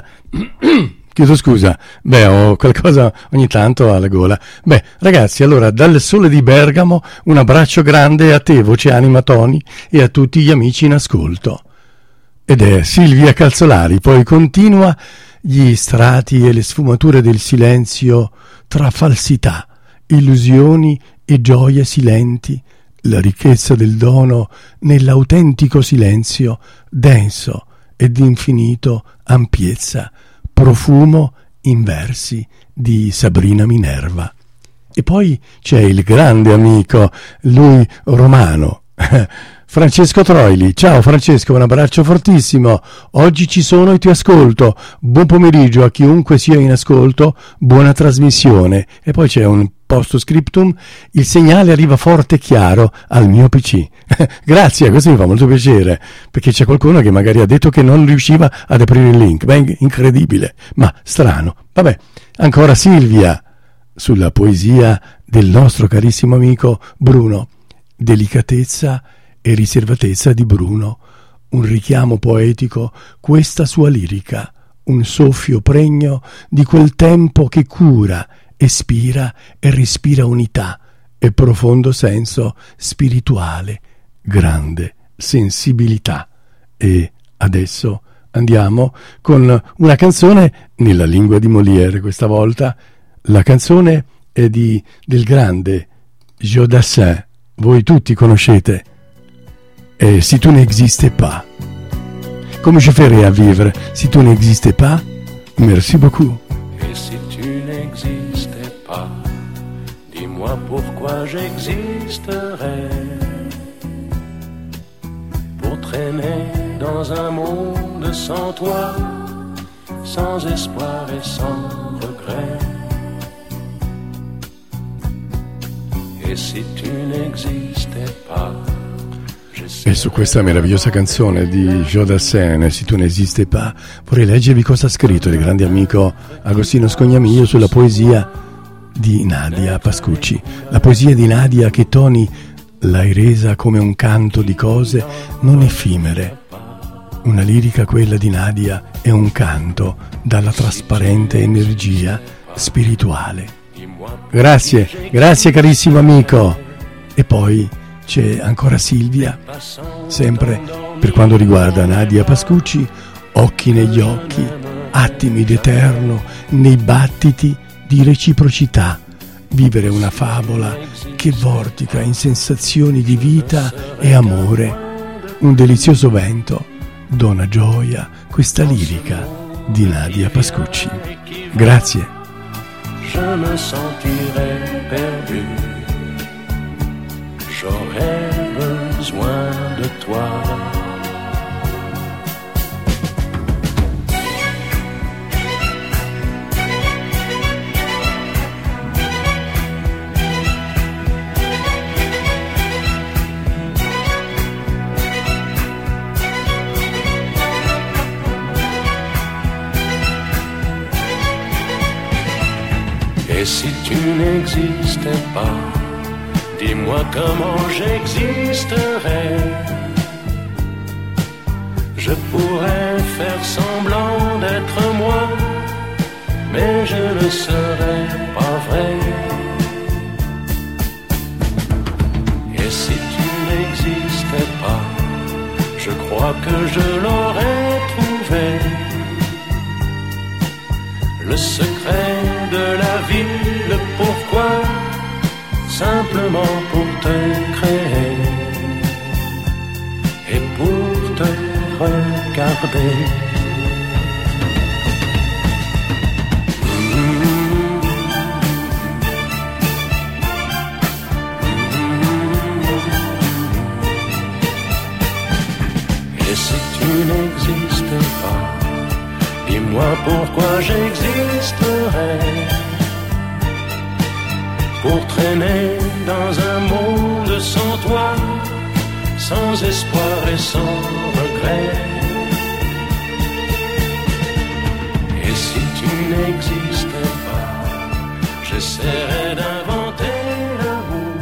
beh, ho qualcosa ogni tanto alla gola. Beh, ragazzi, allora, dal sole di Bergamo, un abbraccio grande a te, voce anima Tony, e a tutti gli amici in ascolto. Ed è Silvia Calzolari, poi continua gli strati e le sfumature del silenzio tra falsità, illusioni e gioie silenti, la ricchezza del dono nell'autentico silenzio denso e di infinito ampiezza, profumo in versi di Sabrina Minerva. E poi c'è il grande amico, lui romano, Francesco Troili. Ciao Francesco, un abbraccio fortissimo. Oggi ci sono e ti ascolto. Buon pomeriggio a chiunque sia in ascolto, buona trasmissione. E poi c'è un posto scriptum: il segnale arriva forte e chiaro al mio PC. Grazie, questo mi fa molto piacere, perché c'è qualcuno che magari ha detto che non riusciva ad aprire il link. Beh, incredibile, ma strano. Vabbè, ancora Silvia sulla poesia del nostro carissimo amico Bruno. Delicatezza e riservatezza di Bruno, un richiamo poetico, questa sua lirica, un soffio pregno di quel tempo che cura, espira e respira unità e profondo senso spirituale, grande sensibilità. E adesso andiamo con una canzone nella lingua di Molière questa volta. La canzone è del grande Jodassin, voi tutti conoscete. Et si tu n'existais pas, comment je ferais à vivre si tu n'existais pas? Merci beaucoup. Et si tu n'existais pas, dis-moi pourquoi j'existerais. Pour traîner dans un monde sans toi, sans espoir et sans regret. Et si tu n'existais pas. E su questa meravigliosa canzone di Jodassin, Si tu n'existais pas, vorrei leggervi cosa ha scritto il grande amico Agostino Scognamiglio sulla poesia di Nadia Pascucci. La poesia di Nadia che Tony l'hai resa come un canto di cose non effimere. Una lirica, quella di Nadia, è un canto dalla trasparente energia spirituale. Grazie carissimo amico. E poi c'è ancora Silvia, sempre per quanto riguarda Nadia Pascucci, occhi negli occhi, attimi d'eterno nei battiti di reciprocità, vivere una favola che vortica in sensazioni di vita e amore, un delizioso vento dona gioia, questa lirica di Nadia Pascucci. Grazie. Je me sentirais perdu. J'aurais besoin de toi. Et si tu n'existais pas, dis-moi comment j'existerais. Je pourrais faire semblant d'être moi, mais je ne serais pas vrai. Et si tu n'existais pas, je crois que je l'aurais trouvé. Le secret de la vie, le pourquoi, simplement pour te créer et pour te regarder. Et si tu n'existais pas, dis-moi pourquoi j'existerais. Pour traîner dans un monde sans toi, sans espoir et sans regret. Et si tu n'existais pas, j'essaierais d'inventer l'amour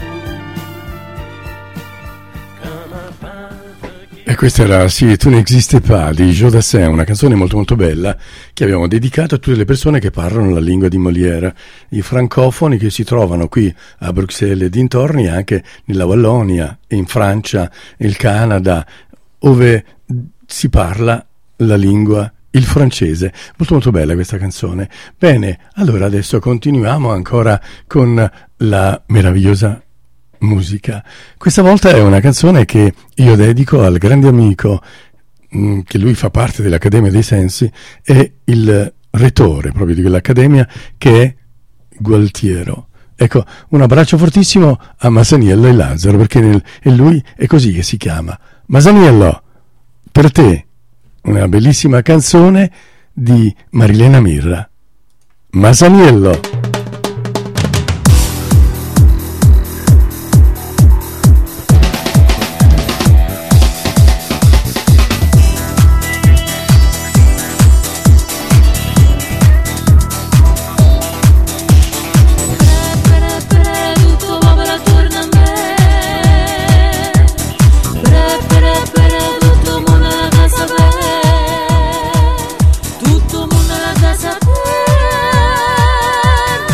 comme un peintre qui... E questa era Sì, tu n'existe pas di Joe Dassin, una canzone molto molto bella che abbiamo dedicato a tutte le persone che parlano la lingua di Molière, i francofoni che si trovano qui a Bruxelles e dintorni, anche nella Wallonia, in Francia, il Canada, dove si parla la lingua, il francese. Molto molto bella questa canzone. Bene, allora adesso continuiamo ancora con la meravigliosa musica. Questa volta è una canzone che io dedico al grande amico che lui fa parte dell'Accademia dei Sensi, e il rettore proprio di quell'accademia, che è Gualtiero. Ecco, un abbraccio fortissimo a Masaniello e Lazzaro, perché e lui è così che si chiama. Masaniello, per te una bellissima canzone di Marilena Mirra. Masaniello. Tutto mondo la casa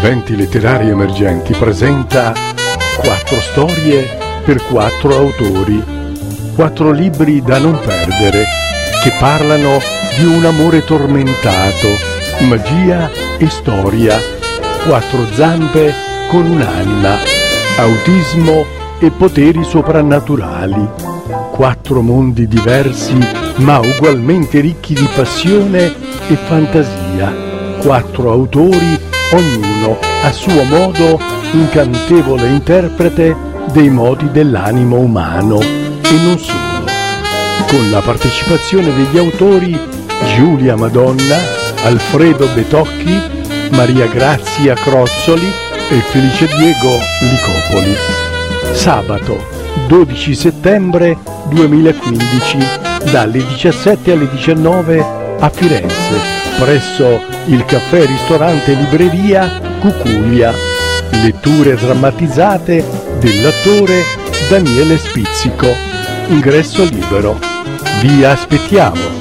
Eventi letterari emergenti presenta 4 storie per 4 autori, 4 libri da non perdere che parlano di un amore tormentato, magia e storia, 4 zampe con un'anima, autismo e poteri soprannaturali, 4 mondi diversi ma ugualmente ricchi di passione e fantasia, 4 autori, ognuno a suo modo incantevole interprete dei modi dell'animo umano e non solo, con la partecipazione degli autori Giulia Madonna, Alfredo Betocchi, Maria Grazia Crozzoli e Felice Diego Licopoli. Sabato 12 settembre 2015 dalle 17 alle 19 a Firenze presso il caffè ristorante libreria Cucuglia. Letture drammatizzate dell'attore Daniele Spizzico. Ingresso libero. Vi aspettiamo.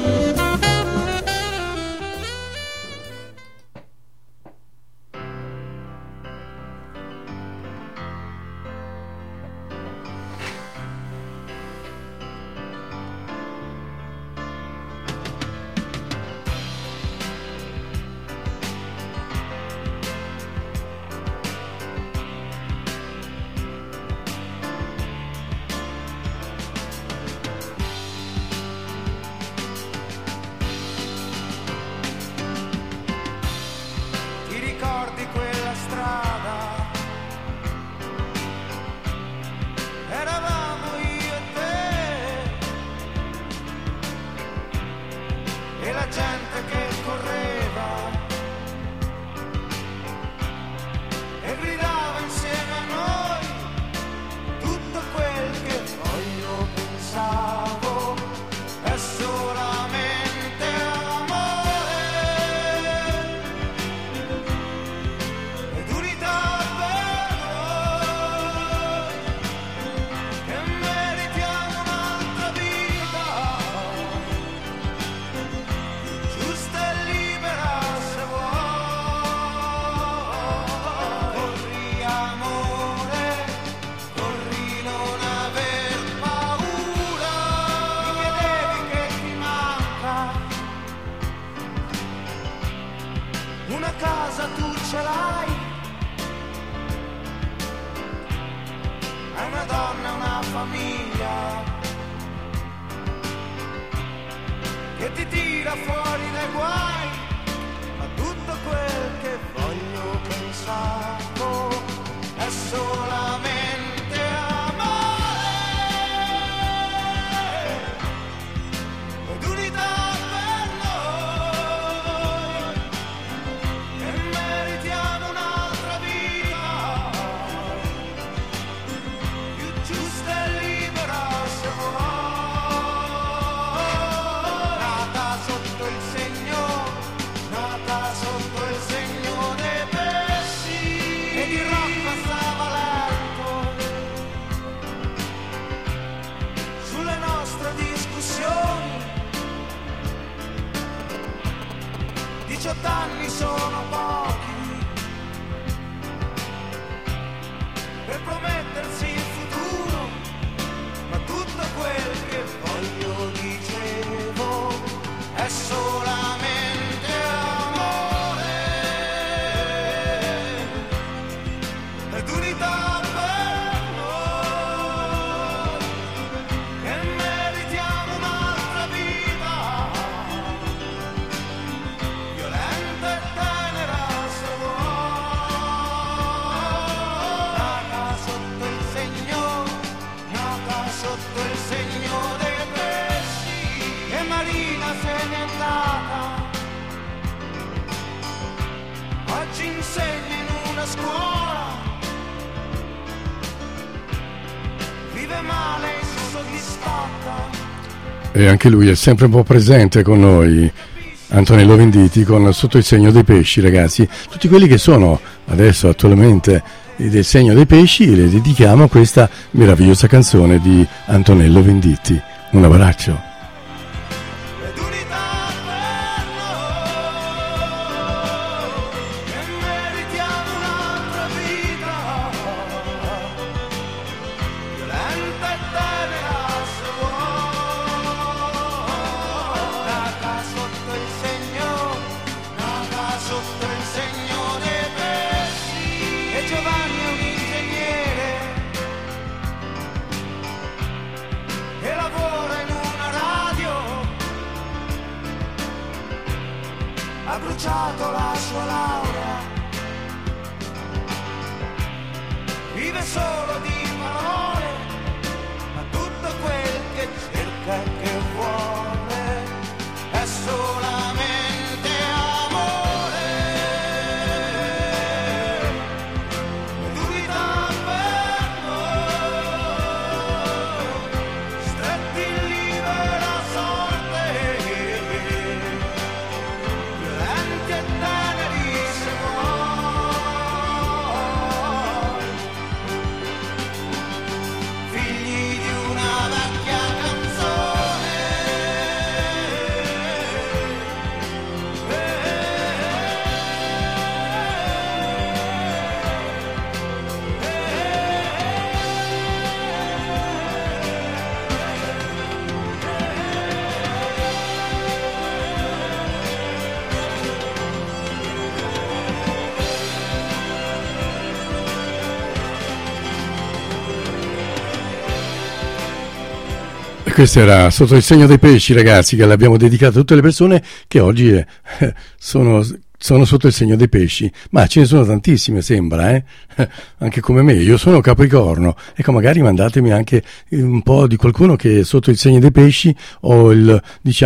E anche lui è sempre un po' presente con noi, Antonello Venditti, con Sotto il segno dei pesci, ragazzi. Tutti quelli che sono adesso attualmente del segno dei pesci le dedichiamo a questa meravigliosa canzone di Antonello Venditti. Un abbraccio. Meritiamo una Questo era Sotto il segno dei pesci, ragazzi, che l'abbiamo dedicato a tutte le persone che oggi sono sotto il segno dei pesci, ma ce ne sono tantissime, sembra, anche come me. Io sono Capricorno, ecco, magari mandatemi anche un po' di qualcuno che è sotto il segno dei pesci o il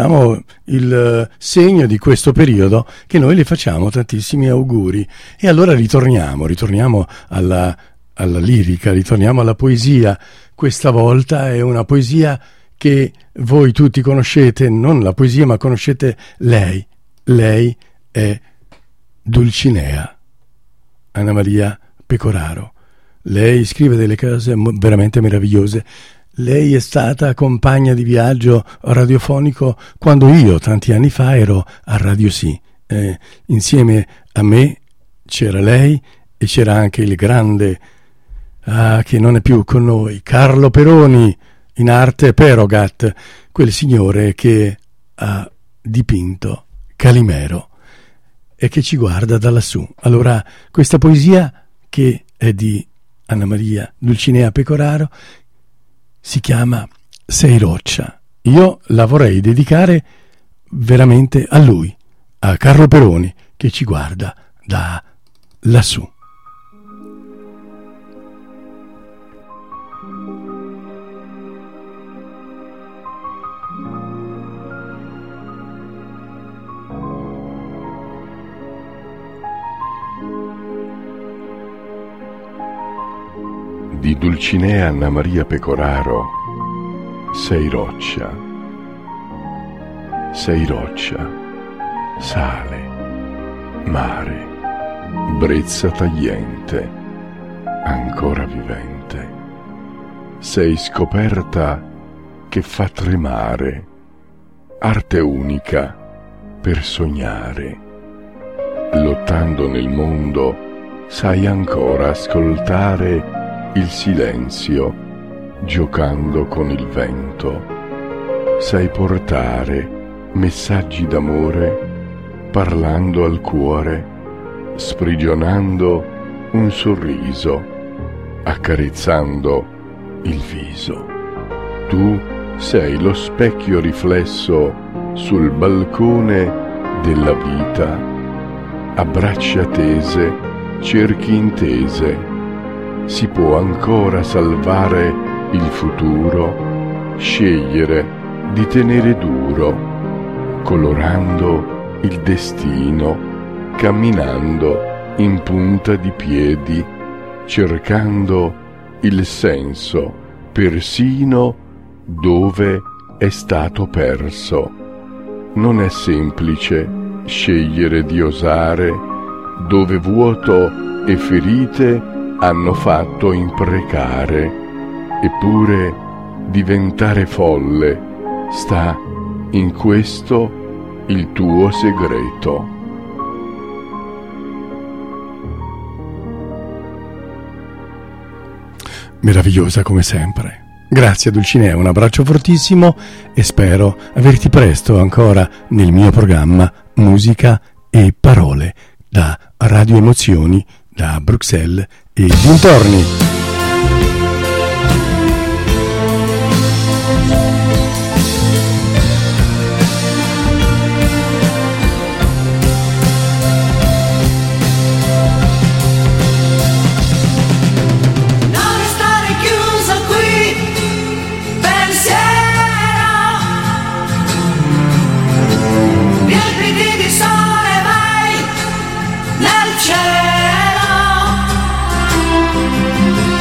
segno di questo periodo, che noi le facciamo tantissimi auguri. E allora ritorniamo alla lirica, ritorniamo alla poesia. Questa volta è una poesia che voi tutti conoscete, non la poesia, ma conoscete lei. Lei è Dulcinea, Anna Maria Pecoraro. Lei scrive delle cose veramente meravigliose. Lei è stata compagna di viaggio radiofonico quando io, tanti anni fa, ero a Radio Sì. Insieme a me c'era lei e c'era anche il grande, che non è più con noi, Carlo Peroni, in arte Perogat, quel signore che ha dipinto Calimero e che ci guarda da lassù. Allora, questa poesia, che è di Anna Maria Dulcinea Pecoraro, si chiama Sei roccia. Io la vorrei dedicare veramente a lui, a Carlo Peroni, che ci guarda da lassù. Di Dulcinea Anna Maria Pecoraro. Sei roccia, sale, mare, brezza tagliente, ancora vivente. Sei scoperta che fa tremare, arte unica per sognare. Lottando nel mondo sai ancora ascoltare il silenzio, giocando con il vento. Sai portare messaggi d'amore, parlando al cuore, sprigionando un sorriso, accarezzando il viso. Tu sei lo specchio riflesso sul balcone della vita. A braccia tese cerchi intese. Si può ancora salvare il futuro, scegliere di tenere duro, colorando il destino, camminando in punta di piedi, cercando il senso persino dove è stato perso. Non è semplice scegliere di osare dove vuoto e ferite hanno fatto imprecare, eppure diventare folle sta in questo il tuo segreto. Meravigliosa come sempre. Grazie Dulcinea, un abbraccio fortissimo e spero averti presto ancora nel mio programma Musica e Parole da Radio Emozioni, da Bruxelles e dintorni. Cielo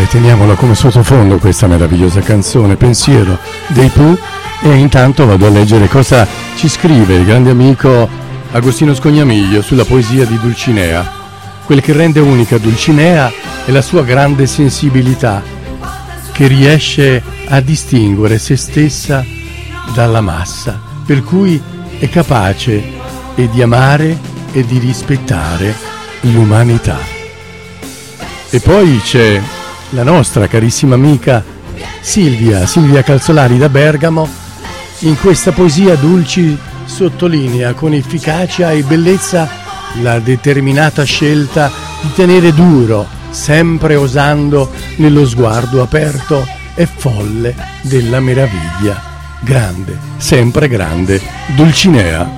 teniamola come sottofondo questa meravigliosa canzone, Pensiero dei Pooh, e intanto vado a leggere cosa ci scrive il grande amico Agostino Scognamiglio sulla poesia di Dulcinea. Quel che rende unica Dulcinea è la sua grande sensibilità, che riesce a distinguere se stessa dalla massa, per cui è capace di amare e di rispettare l'umanità. E poi c'è la nostra carissima amica Silvia Calzolari da Bergamo. In questa poesia Dulci sottolinea con efficacia e bellezza la determinata scelta di tenere duro, sempre osando nello sguardo aperto e folle della meraviglia. Grande, sempre grande, Dulcinea.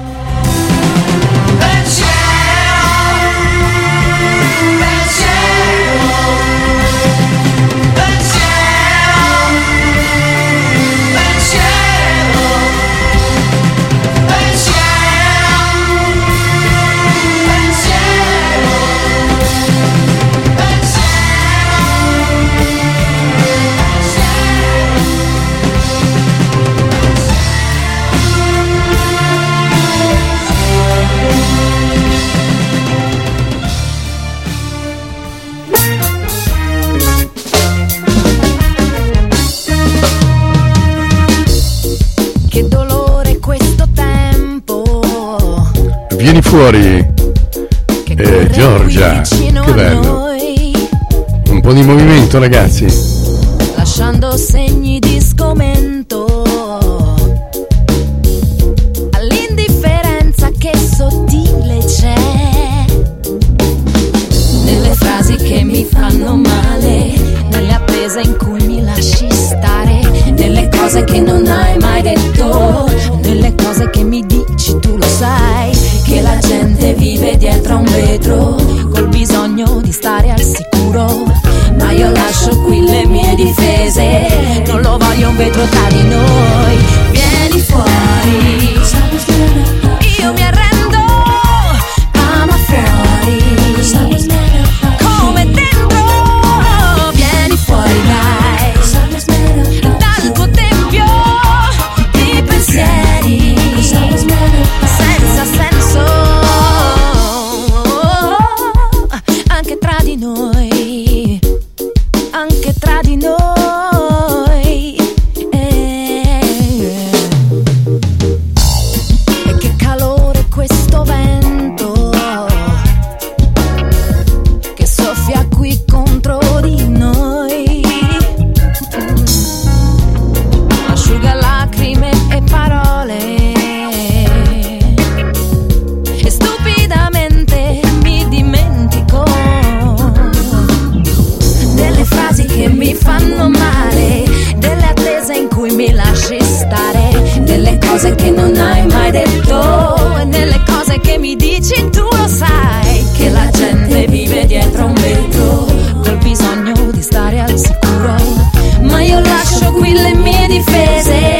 Vieni fuori, Giorgia, che bello, un po' di movimento ragazzi, lasciando segni di sgomento all'indifferenza che sottile c'è nelle frasi che mi fanno male, nelle attese in cui mi lasci stare, nelle cose che non hai mai detto, nelle cose che mi dici tu lo sai, che la gente vive dietro a un vetro col bisogno di stare al sicuro, ma io lascio qui le mie difese, non lo voglio un vetro tra di noi. Vieni fuori, io mi arrendo, ama fuori come dentro. Vieni fuori dai, dal tuo tempio di pensieri senza senso, anche tra di noi, anche tra di noi. E che calore questo vento che soffia qui contro di noi, asciuga lacrime e parole, e stupidamente mi dimentico delle frasi che mi fanno male, delle attese in cui mi lasci stare, delle cose che non hai mai detto e delle cose che mi dici tu lo sai, che la gente vive dietro un vetro col bisogno di stare al sicuro, ma io lascio qui le mie difese.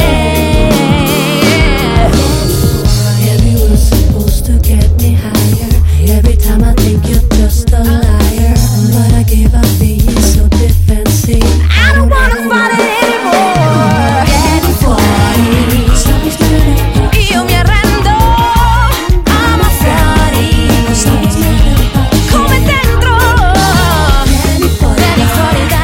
Every word's supposed to get me higher. Every time I think you're just a liar, but I give up being so defensive. I don't wanna fight it anymore. Vieni fuori, io mi arrendo, ama fuori come dentro. Vieni fuori dai,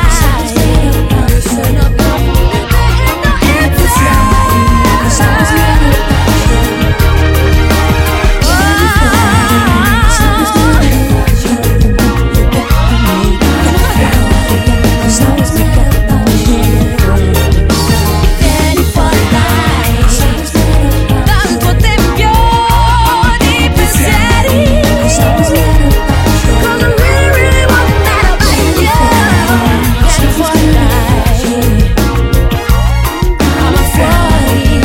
dal tuo tempio di pensieri, 'cause I really, really want that about you. Vieni fuori dai, ama fuori,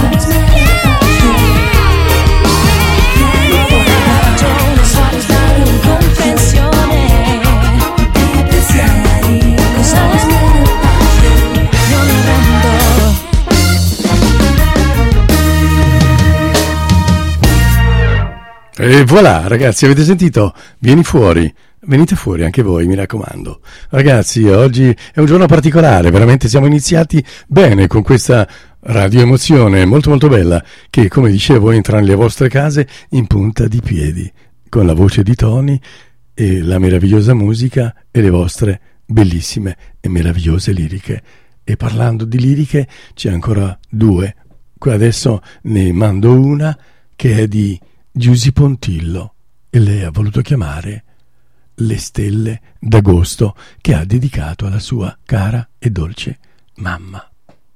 ragione, fuori stare in comprensione dei pensieri, non arrendo. E voilà ragazzi, avete sentito? Vieni fuori, Venite fuori anche voi, mi raccomando. Ragazzi, oggi è un giorno particolare, veramente siamo iniziati bene con questa radio emozione molto molto bella che, come dicevo, entra nelle vostre case in punta di piedi, con la voce di Tony e la meravigliosa musica e le vostre bellissime e meravigliose liriche. E parlando di liriche c'è ancora due. Qua adesso ne mando una che è di Giusy Pontillo e lei ha voluto chiamare Le stelle d'agosto, che ha dedicato alla sua cara e dolce mamma.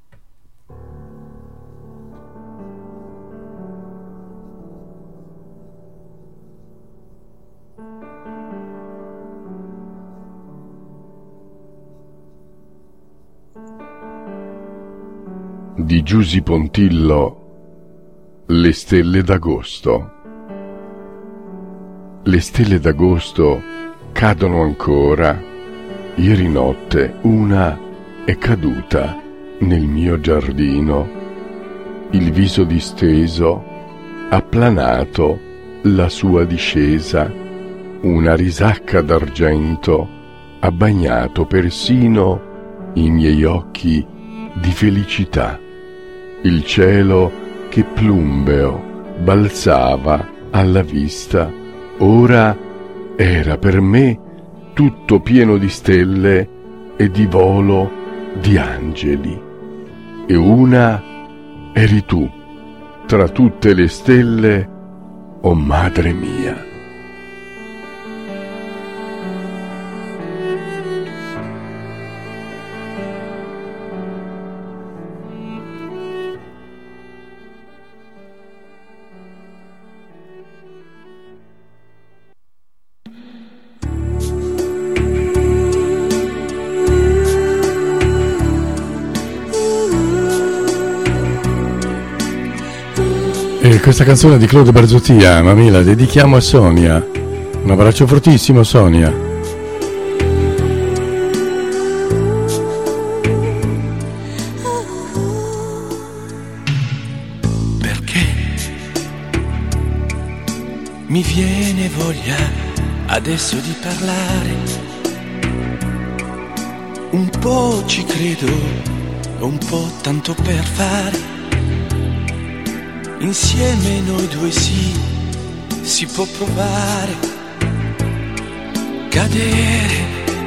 Di Giusy Pontillo, Le stelle d'agosto. Le stelle d'agosto cadono ancora. Ieri notte una è caduta nel mio giardino. Il viso disteso ha planato la sua discesa. Una risacca d'argento ha bagnato persino i miei occhi di felicità. Il cielo che plumbeo balzava alla vista ora era per me tutto pieno di stelle e di volo di angeli. E una eri tu, tra tutte le stelle, o madre mia. E questa canzone di Claude Barzottia, mamma, la dedichiamo a Sonia. Un abbraccio fortissimo, Sonia. Perché mi viene voglia adesso di parlare. Un po' ci credo, un po' tanto per fare. Insieme noi due sì, si può provare, cadere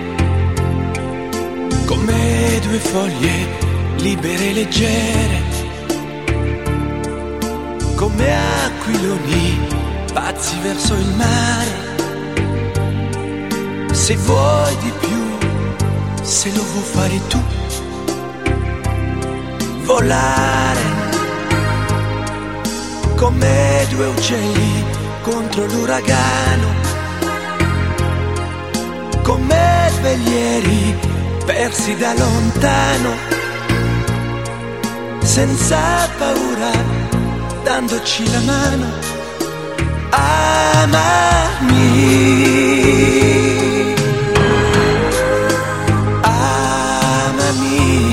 come due foglie libere e leggere, come aquiloni pazzi verso il mare. Se vuoi di più, se lo vuoi fare tu, volare come due uccelli contro l'uragano, come velieri persi da lontano, senza paura, dandoci la mano. Amami, amami.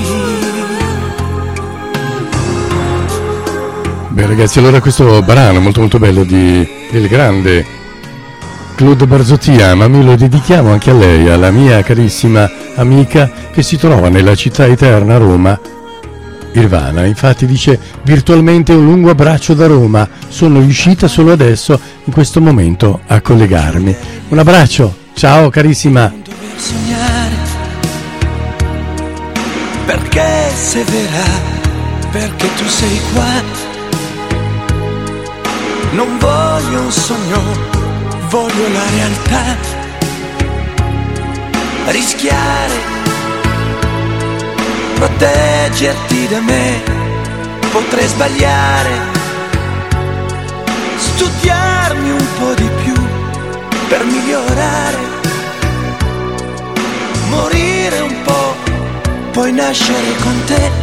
Beh ragazzi, allora questo brano molto molto bello del grande Claude Barzottia, ma me lo dedichiamo anche a lei, alla mia carissima amica che si trova nella città eterna Roma, Irvana. Infatti dice virtualmente un lungo abbraccio da Roma, sono riuscita solo adesso in questo momento a collegarmi. Un abbraccio, ciao carissima. Perché sei vera, perché tu sei qua. Non voglio un sogno, voglio la realtà. Rischiare, proteggerti da me, potrei sbagliare. Studiarmi un po' di più per migliorare. Morire un po', poi nascere con te.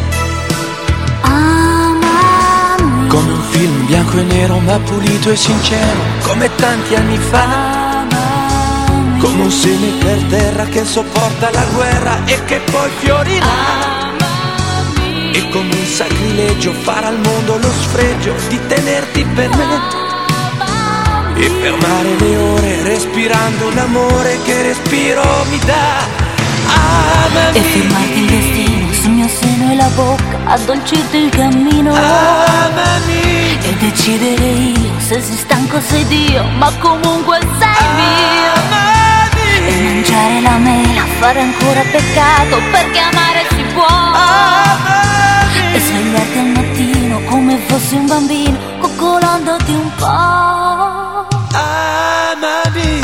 Come un film bianco e nero ma pulito e sincero, come tanti anni fa. Come un seme per terra che sopporta la guerra e che poi fiorirà. E come un sacrilegio fare al mondo lo sfregio di tenerti per me. E fermare le ore, respirando l'amore che respiro mi dà. Amami. E fermarti il destino sul mio seno e la bocca, addolcirti il cammino. Amami. E decidere io se sei stanco sei Dio, ma comunque sei mio. Amami. E mangiare la mela, fare ancora peccato, perché amare si può. Amami. E svegliarti al mattino come fossi un bambino, coccolandoti un po'. Amami.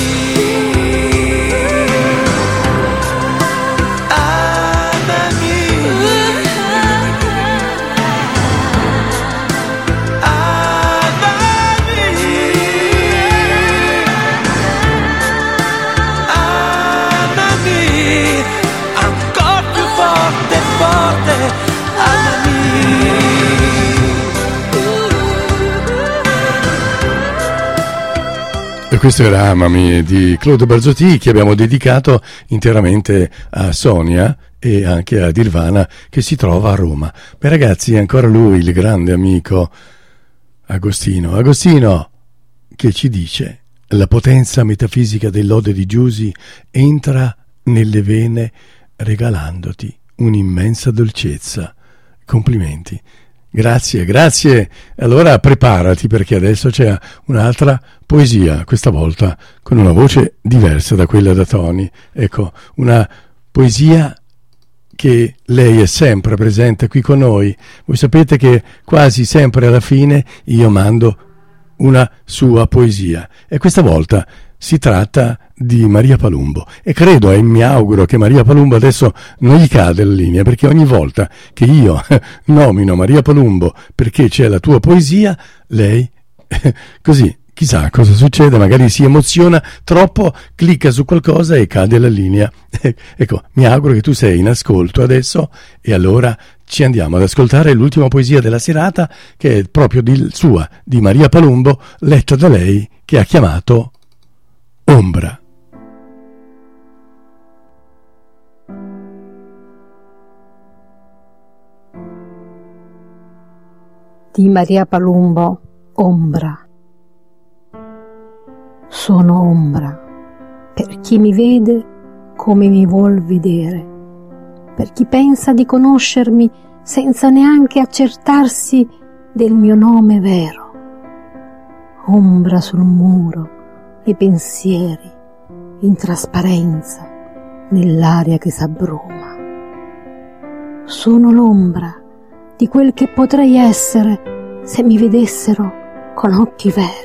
E questo era Amami di Claude Barzotti, che abbiamo dedicato interamente a Sonia e anche a Dirvana, che si trova a Roma. Beh ragazzi, ancora lui, il grande amico Agostino, che ci dice: la potenza metafisica dell'Ode di Giusy entra nelle vene regalandoti un'immensa dolcezza. Complimenti. Grazie. Allora preparati, perché adesso c'è un'altra poesia, questa volta con una voce diversa da quella da Tony. Ecco, una poesia che lei è sempre presente qui con noi. Voi sapete che quasi sempre alla fine io mando una sua poesia, e questa volta si tratta di Maria Palumbo, e credo e mi auguro che Maria Palumbo adesso non gli cade la linea, perché ogni volta che io nomino Maria Palumbo perché c'è la tua poesia, lei così chissà cosa succede, magari si emoziona troppo, clicca su qualcosa e cade la linea. Ecco, mi auguro che tu sei in ascolto adesso, e allora ci andiamo ad ascoltare l'ultima poesia della serata, che è proprio di Maria Palumbo, letta da lei, che ha chiamato Ombra. Di Maria Palumbo, Ombra. Sono ombra per chi mi vede come mi vuol vedere, per chi pensa di conoscermi senza neanche accertarsi del mio nome vero. Ombra sul muro, nei pensieri, in trasparenza, nell'aria che s'abbruma. Sono l'ombra di quel che potrei essere se mi vedessero con occhi veri.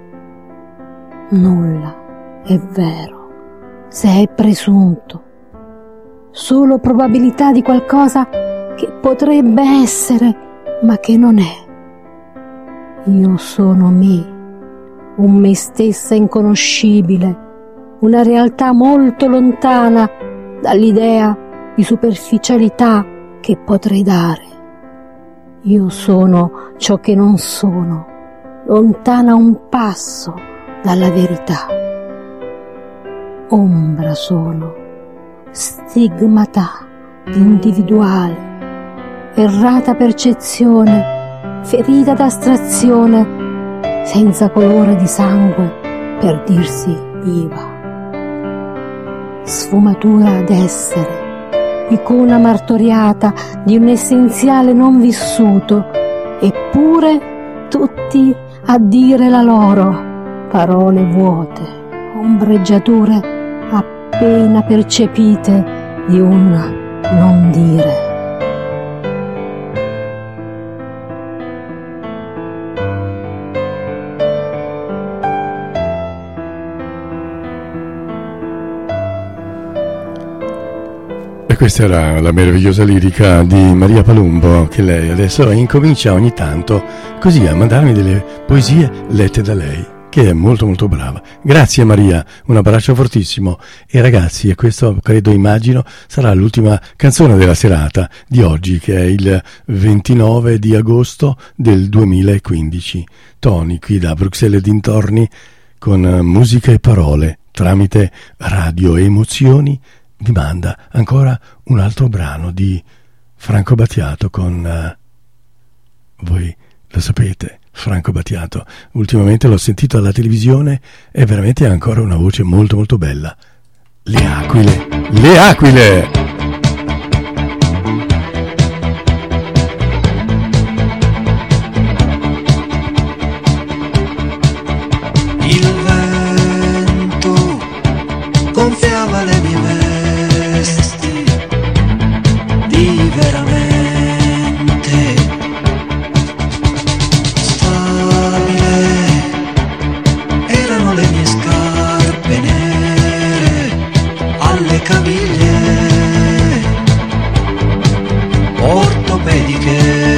Nulla è vero se è presunto, solo probabilità di qualcosa che potrebbe essere ma che non è. Io sono me, un me stessa inconoscibile, una realtà molto lontana dall'idea di superficialità che potrei dare. Io sono ciò che non sono, lontana un passo dalla verità. Ombra sono, stigmata di individuale, errata percezione, ferita d'astrazione, senza colore di sangue per dirsi viva. Sfumatura d'essere, icona martoriata di un essenziale non vissuto, eppure tutti a dire la loro, parole vuote, ombreggiature appena percepite di un non dire. E questa era la meravigliosa lirica di Maria Palumbo, che lei adesso incomincia ogni tanto così a mandarmi delle poesie lette da lei, che è molto molto brava. Grazie Maria, un abbraccio fortissimo. E ragazzi, e questo credo, immagino, sarà l'ultima canzone della serata di oggi, che è il 29 di agosto del 2015. Tony qui da Bruxelles e dintorni, con musica e parole tramite Radio Emozioni, vi manda ancora un altro brano di Franco Battiato con, voi lo sapete, Franco Battiato. Ultimamente l'ho sentito alla televisione, è veramente ancora una voce molto molto bella. Le aquile, le aquile! Il vento gonfiava le mie vesti di veramente stabile, erano le mie scarpe nere alle caviglie ortopediche.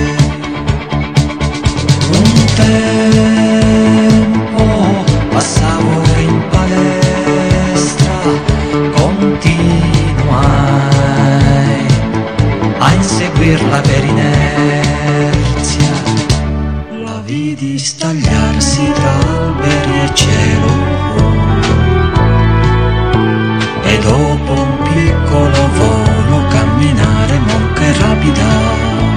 Un tempo passavo in palestra, continuai a inseguirla per inerzia. La vidi stagliarsi tra alberi e cielo, e dopo un piccolo volo camminare molto rapida.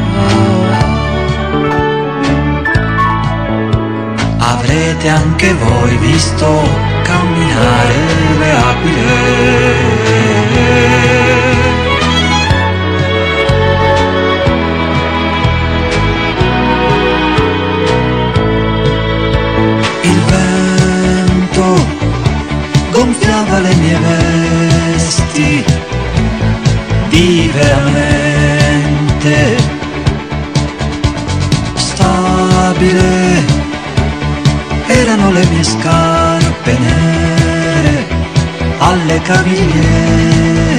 Avrete anche voi visto camminare le aquile. Il vento gonfiava le mie vesti di veramente stabile, erano le mie scarpe nere alle caviglie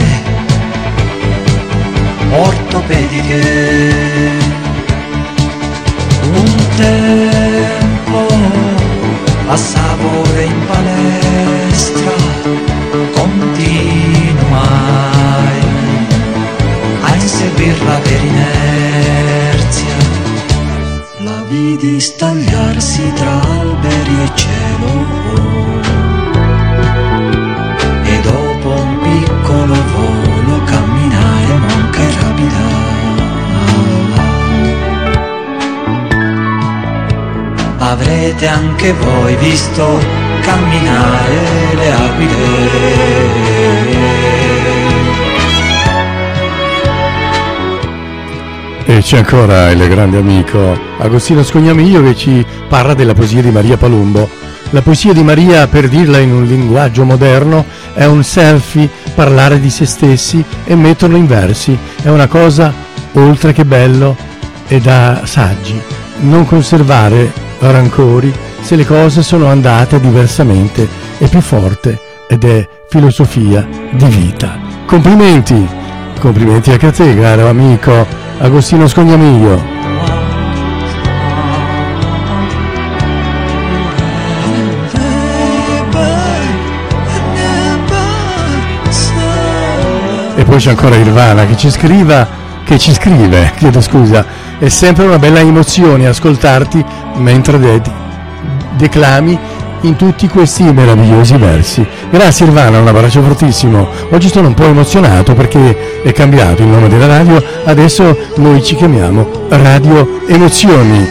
ortopediche. Un tempo passavo in palestra, continuai a inseguirla per inerzia. La vidi stagliarsi tra alberi e cielo, e dopo un piccolo volo camminare monca e rapida. Avrete anche voi visto camminare le aquile. E c'è ancora il grande amico Agostino Scognamiglio che ci parla della poesia di Maria Palumbo. La poesia di Maria, per dirla in un linguaggio moderno, è un selfie, parlare di se stessi e metterlo in versi. È una cosa oltre che bello e da saggi. Non conservare rancori se le cose sono andate diversamente è più forte ed è filosofia di vita. Complimenti! Complimenti anche a te, caro amico Agostino Scognamiglio. E poi c'è ancora Irvana che ci scrive, chiedo scusa, è sempre una bella emozione ascoltarti mentre declami in tutti questi meravigliosi versi. Grazie Irvana, un abbraccio fortissimo. Oggi sono un po' emozionato perché è cambiato il nome della radio, adesso noi ci chiamiamo Radio Emozioni.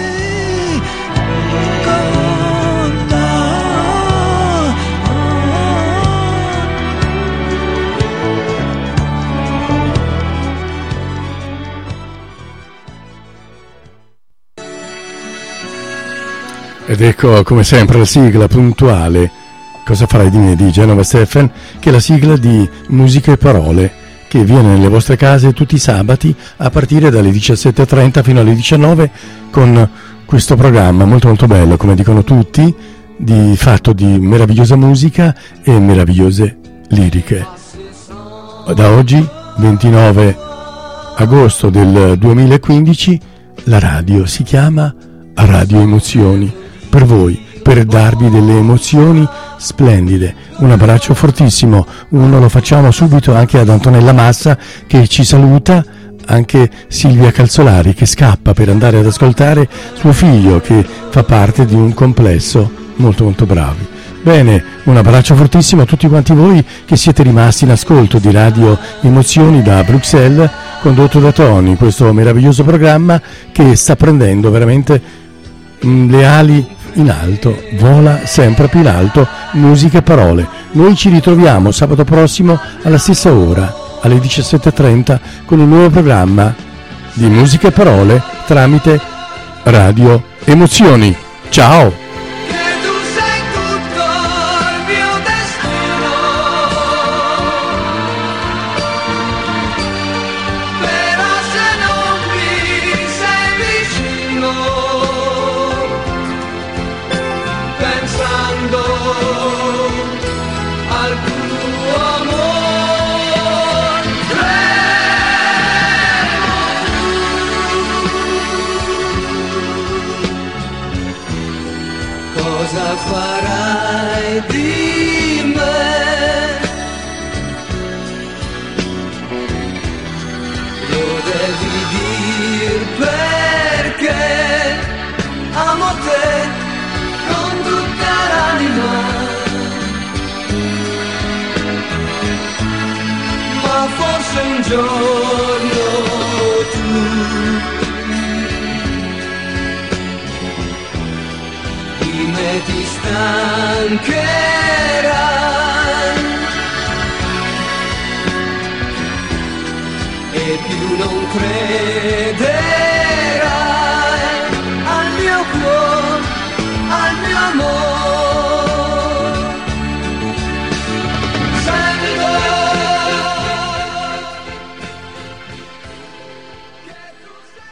Ed ecco come sempre la sigla puntuale, Cosa farai di me, di Genova Stephan, che è la sigla di Musica e Parole, che viene nelle vostre case tutti i sabati a partire dalle 17:30 fino alle 19 con questo programma molto molto bello, come dicono tutti, fatto di meravigliosa musica e meravigliose liriche. Da oggi, 29 agosto del 2015, la radio si chiama Radio Emozioni. Per voi, per darvi delle emozioni splendide. Un abbraccio fortissimo, uno lo facciamo subito anche ad Antonella Massa che ci saluta, anche Silvia Calzolari che scappa per andare ad ascoltare suo figlio che fa parte di un complesso molto molto bravi. Bene, un abbraccio fortissimo a tutti quanti voi che siete rimasti in ascolto di Radio Emozioni da Bruxelles, condotto da Tony, questo meraviglioso programma che sta prendendo veramente le ali in alto, vola sempre più in alto, musica e parole. Noi ci ritroviamo sabato prossimo alla stessa ora, alle 17:30, con un nuovo programma di musica e parole tramite Radio Emozioni. Ciao! Cosa farai di me? Lo devi dir perché amo te con tutta l'anima, ma forse un giorno tu ti stancherai e più non credi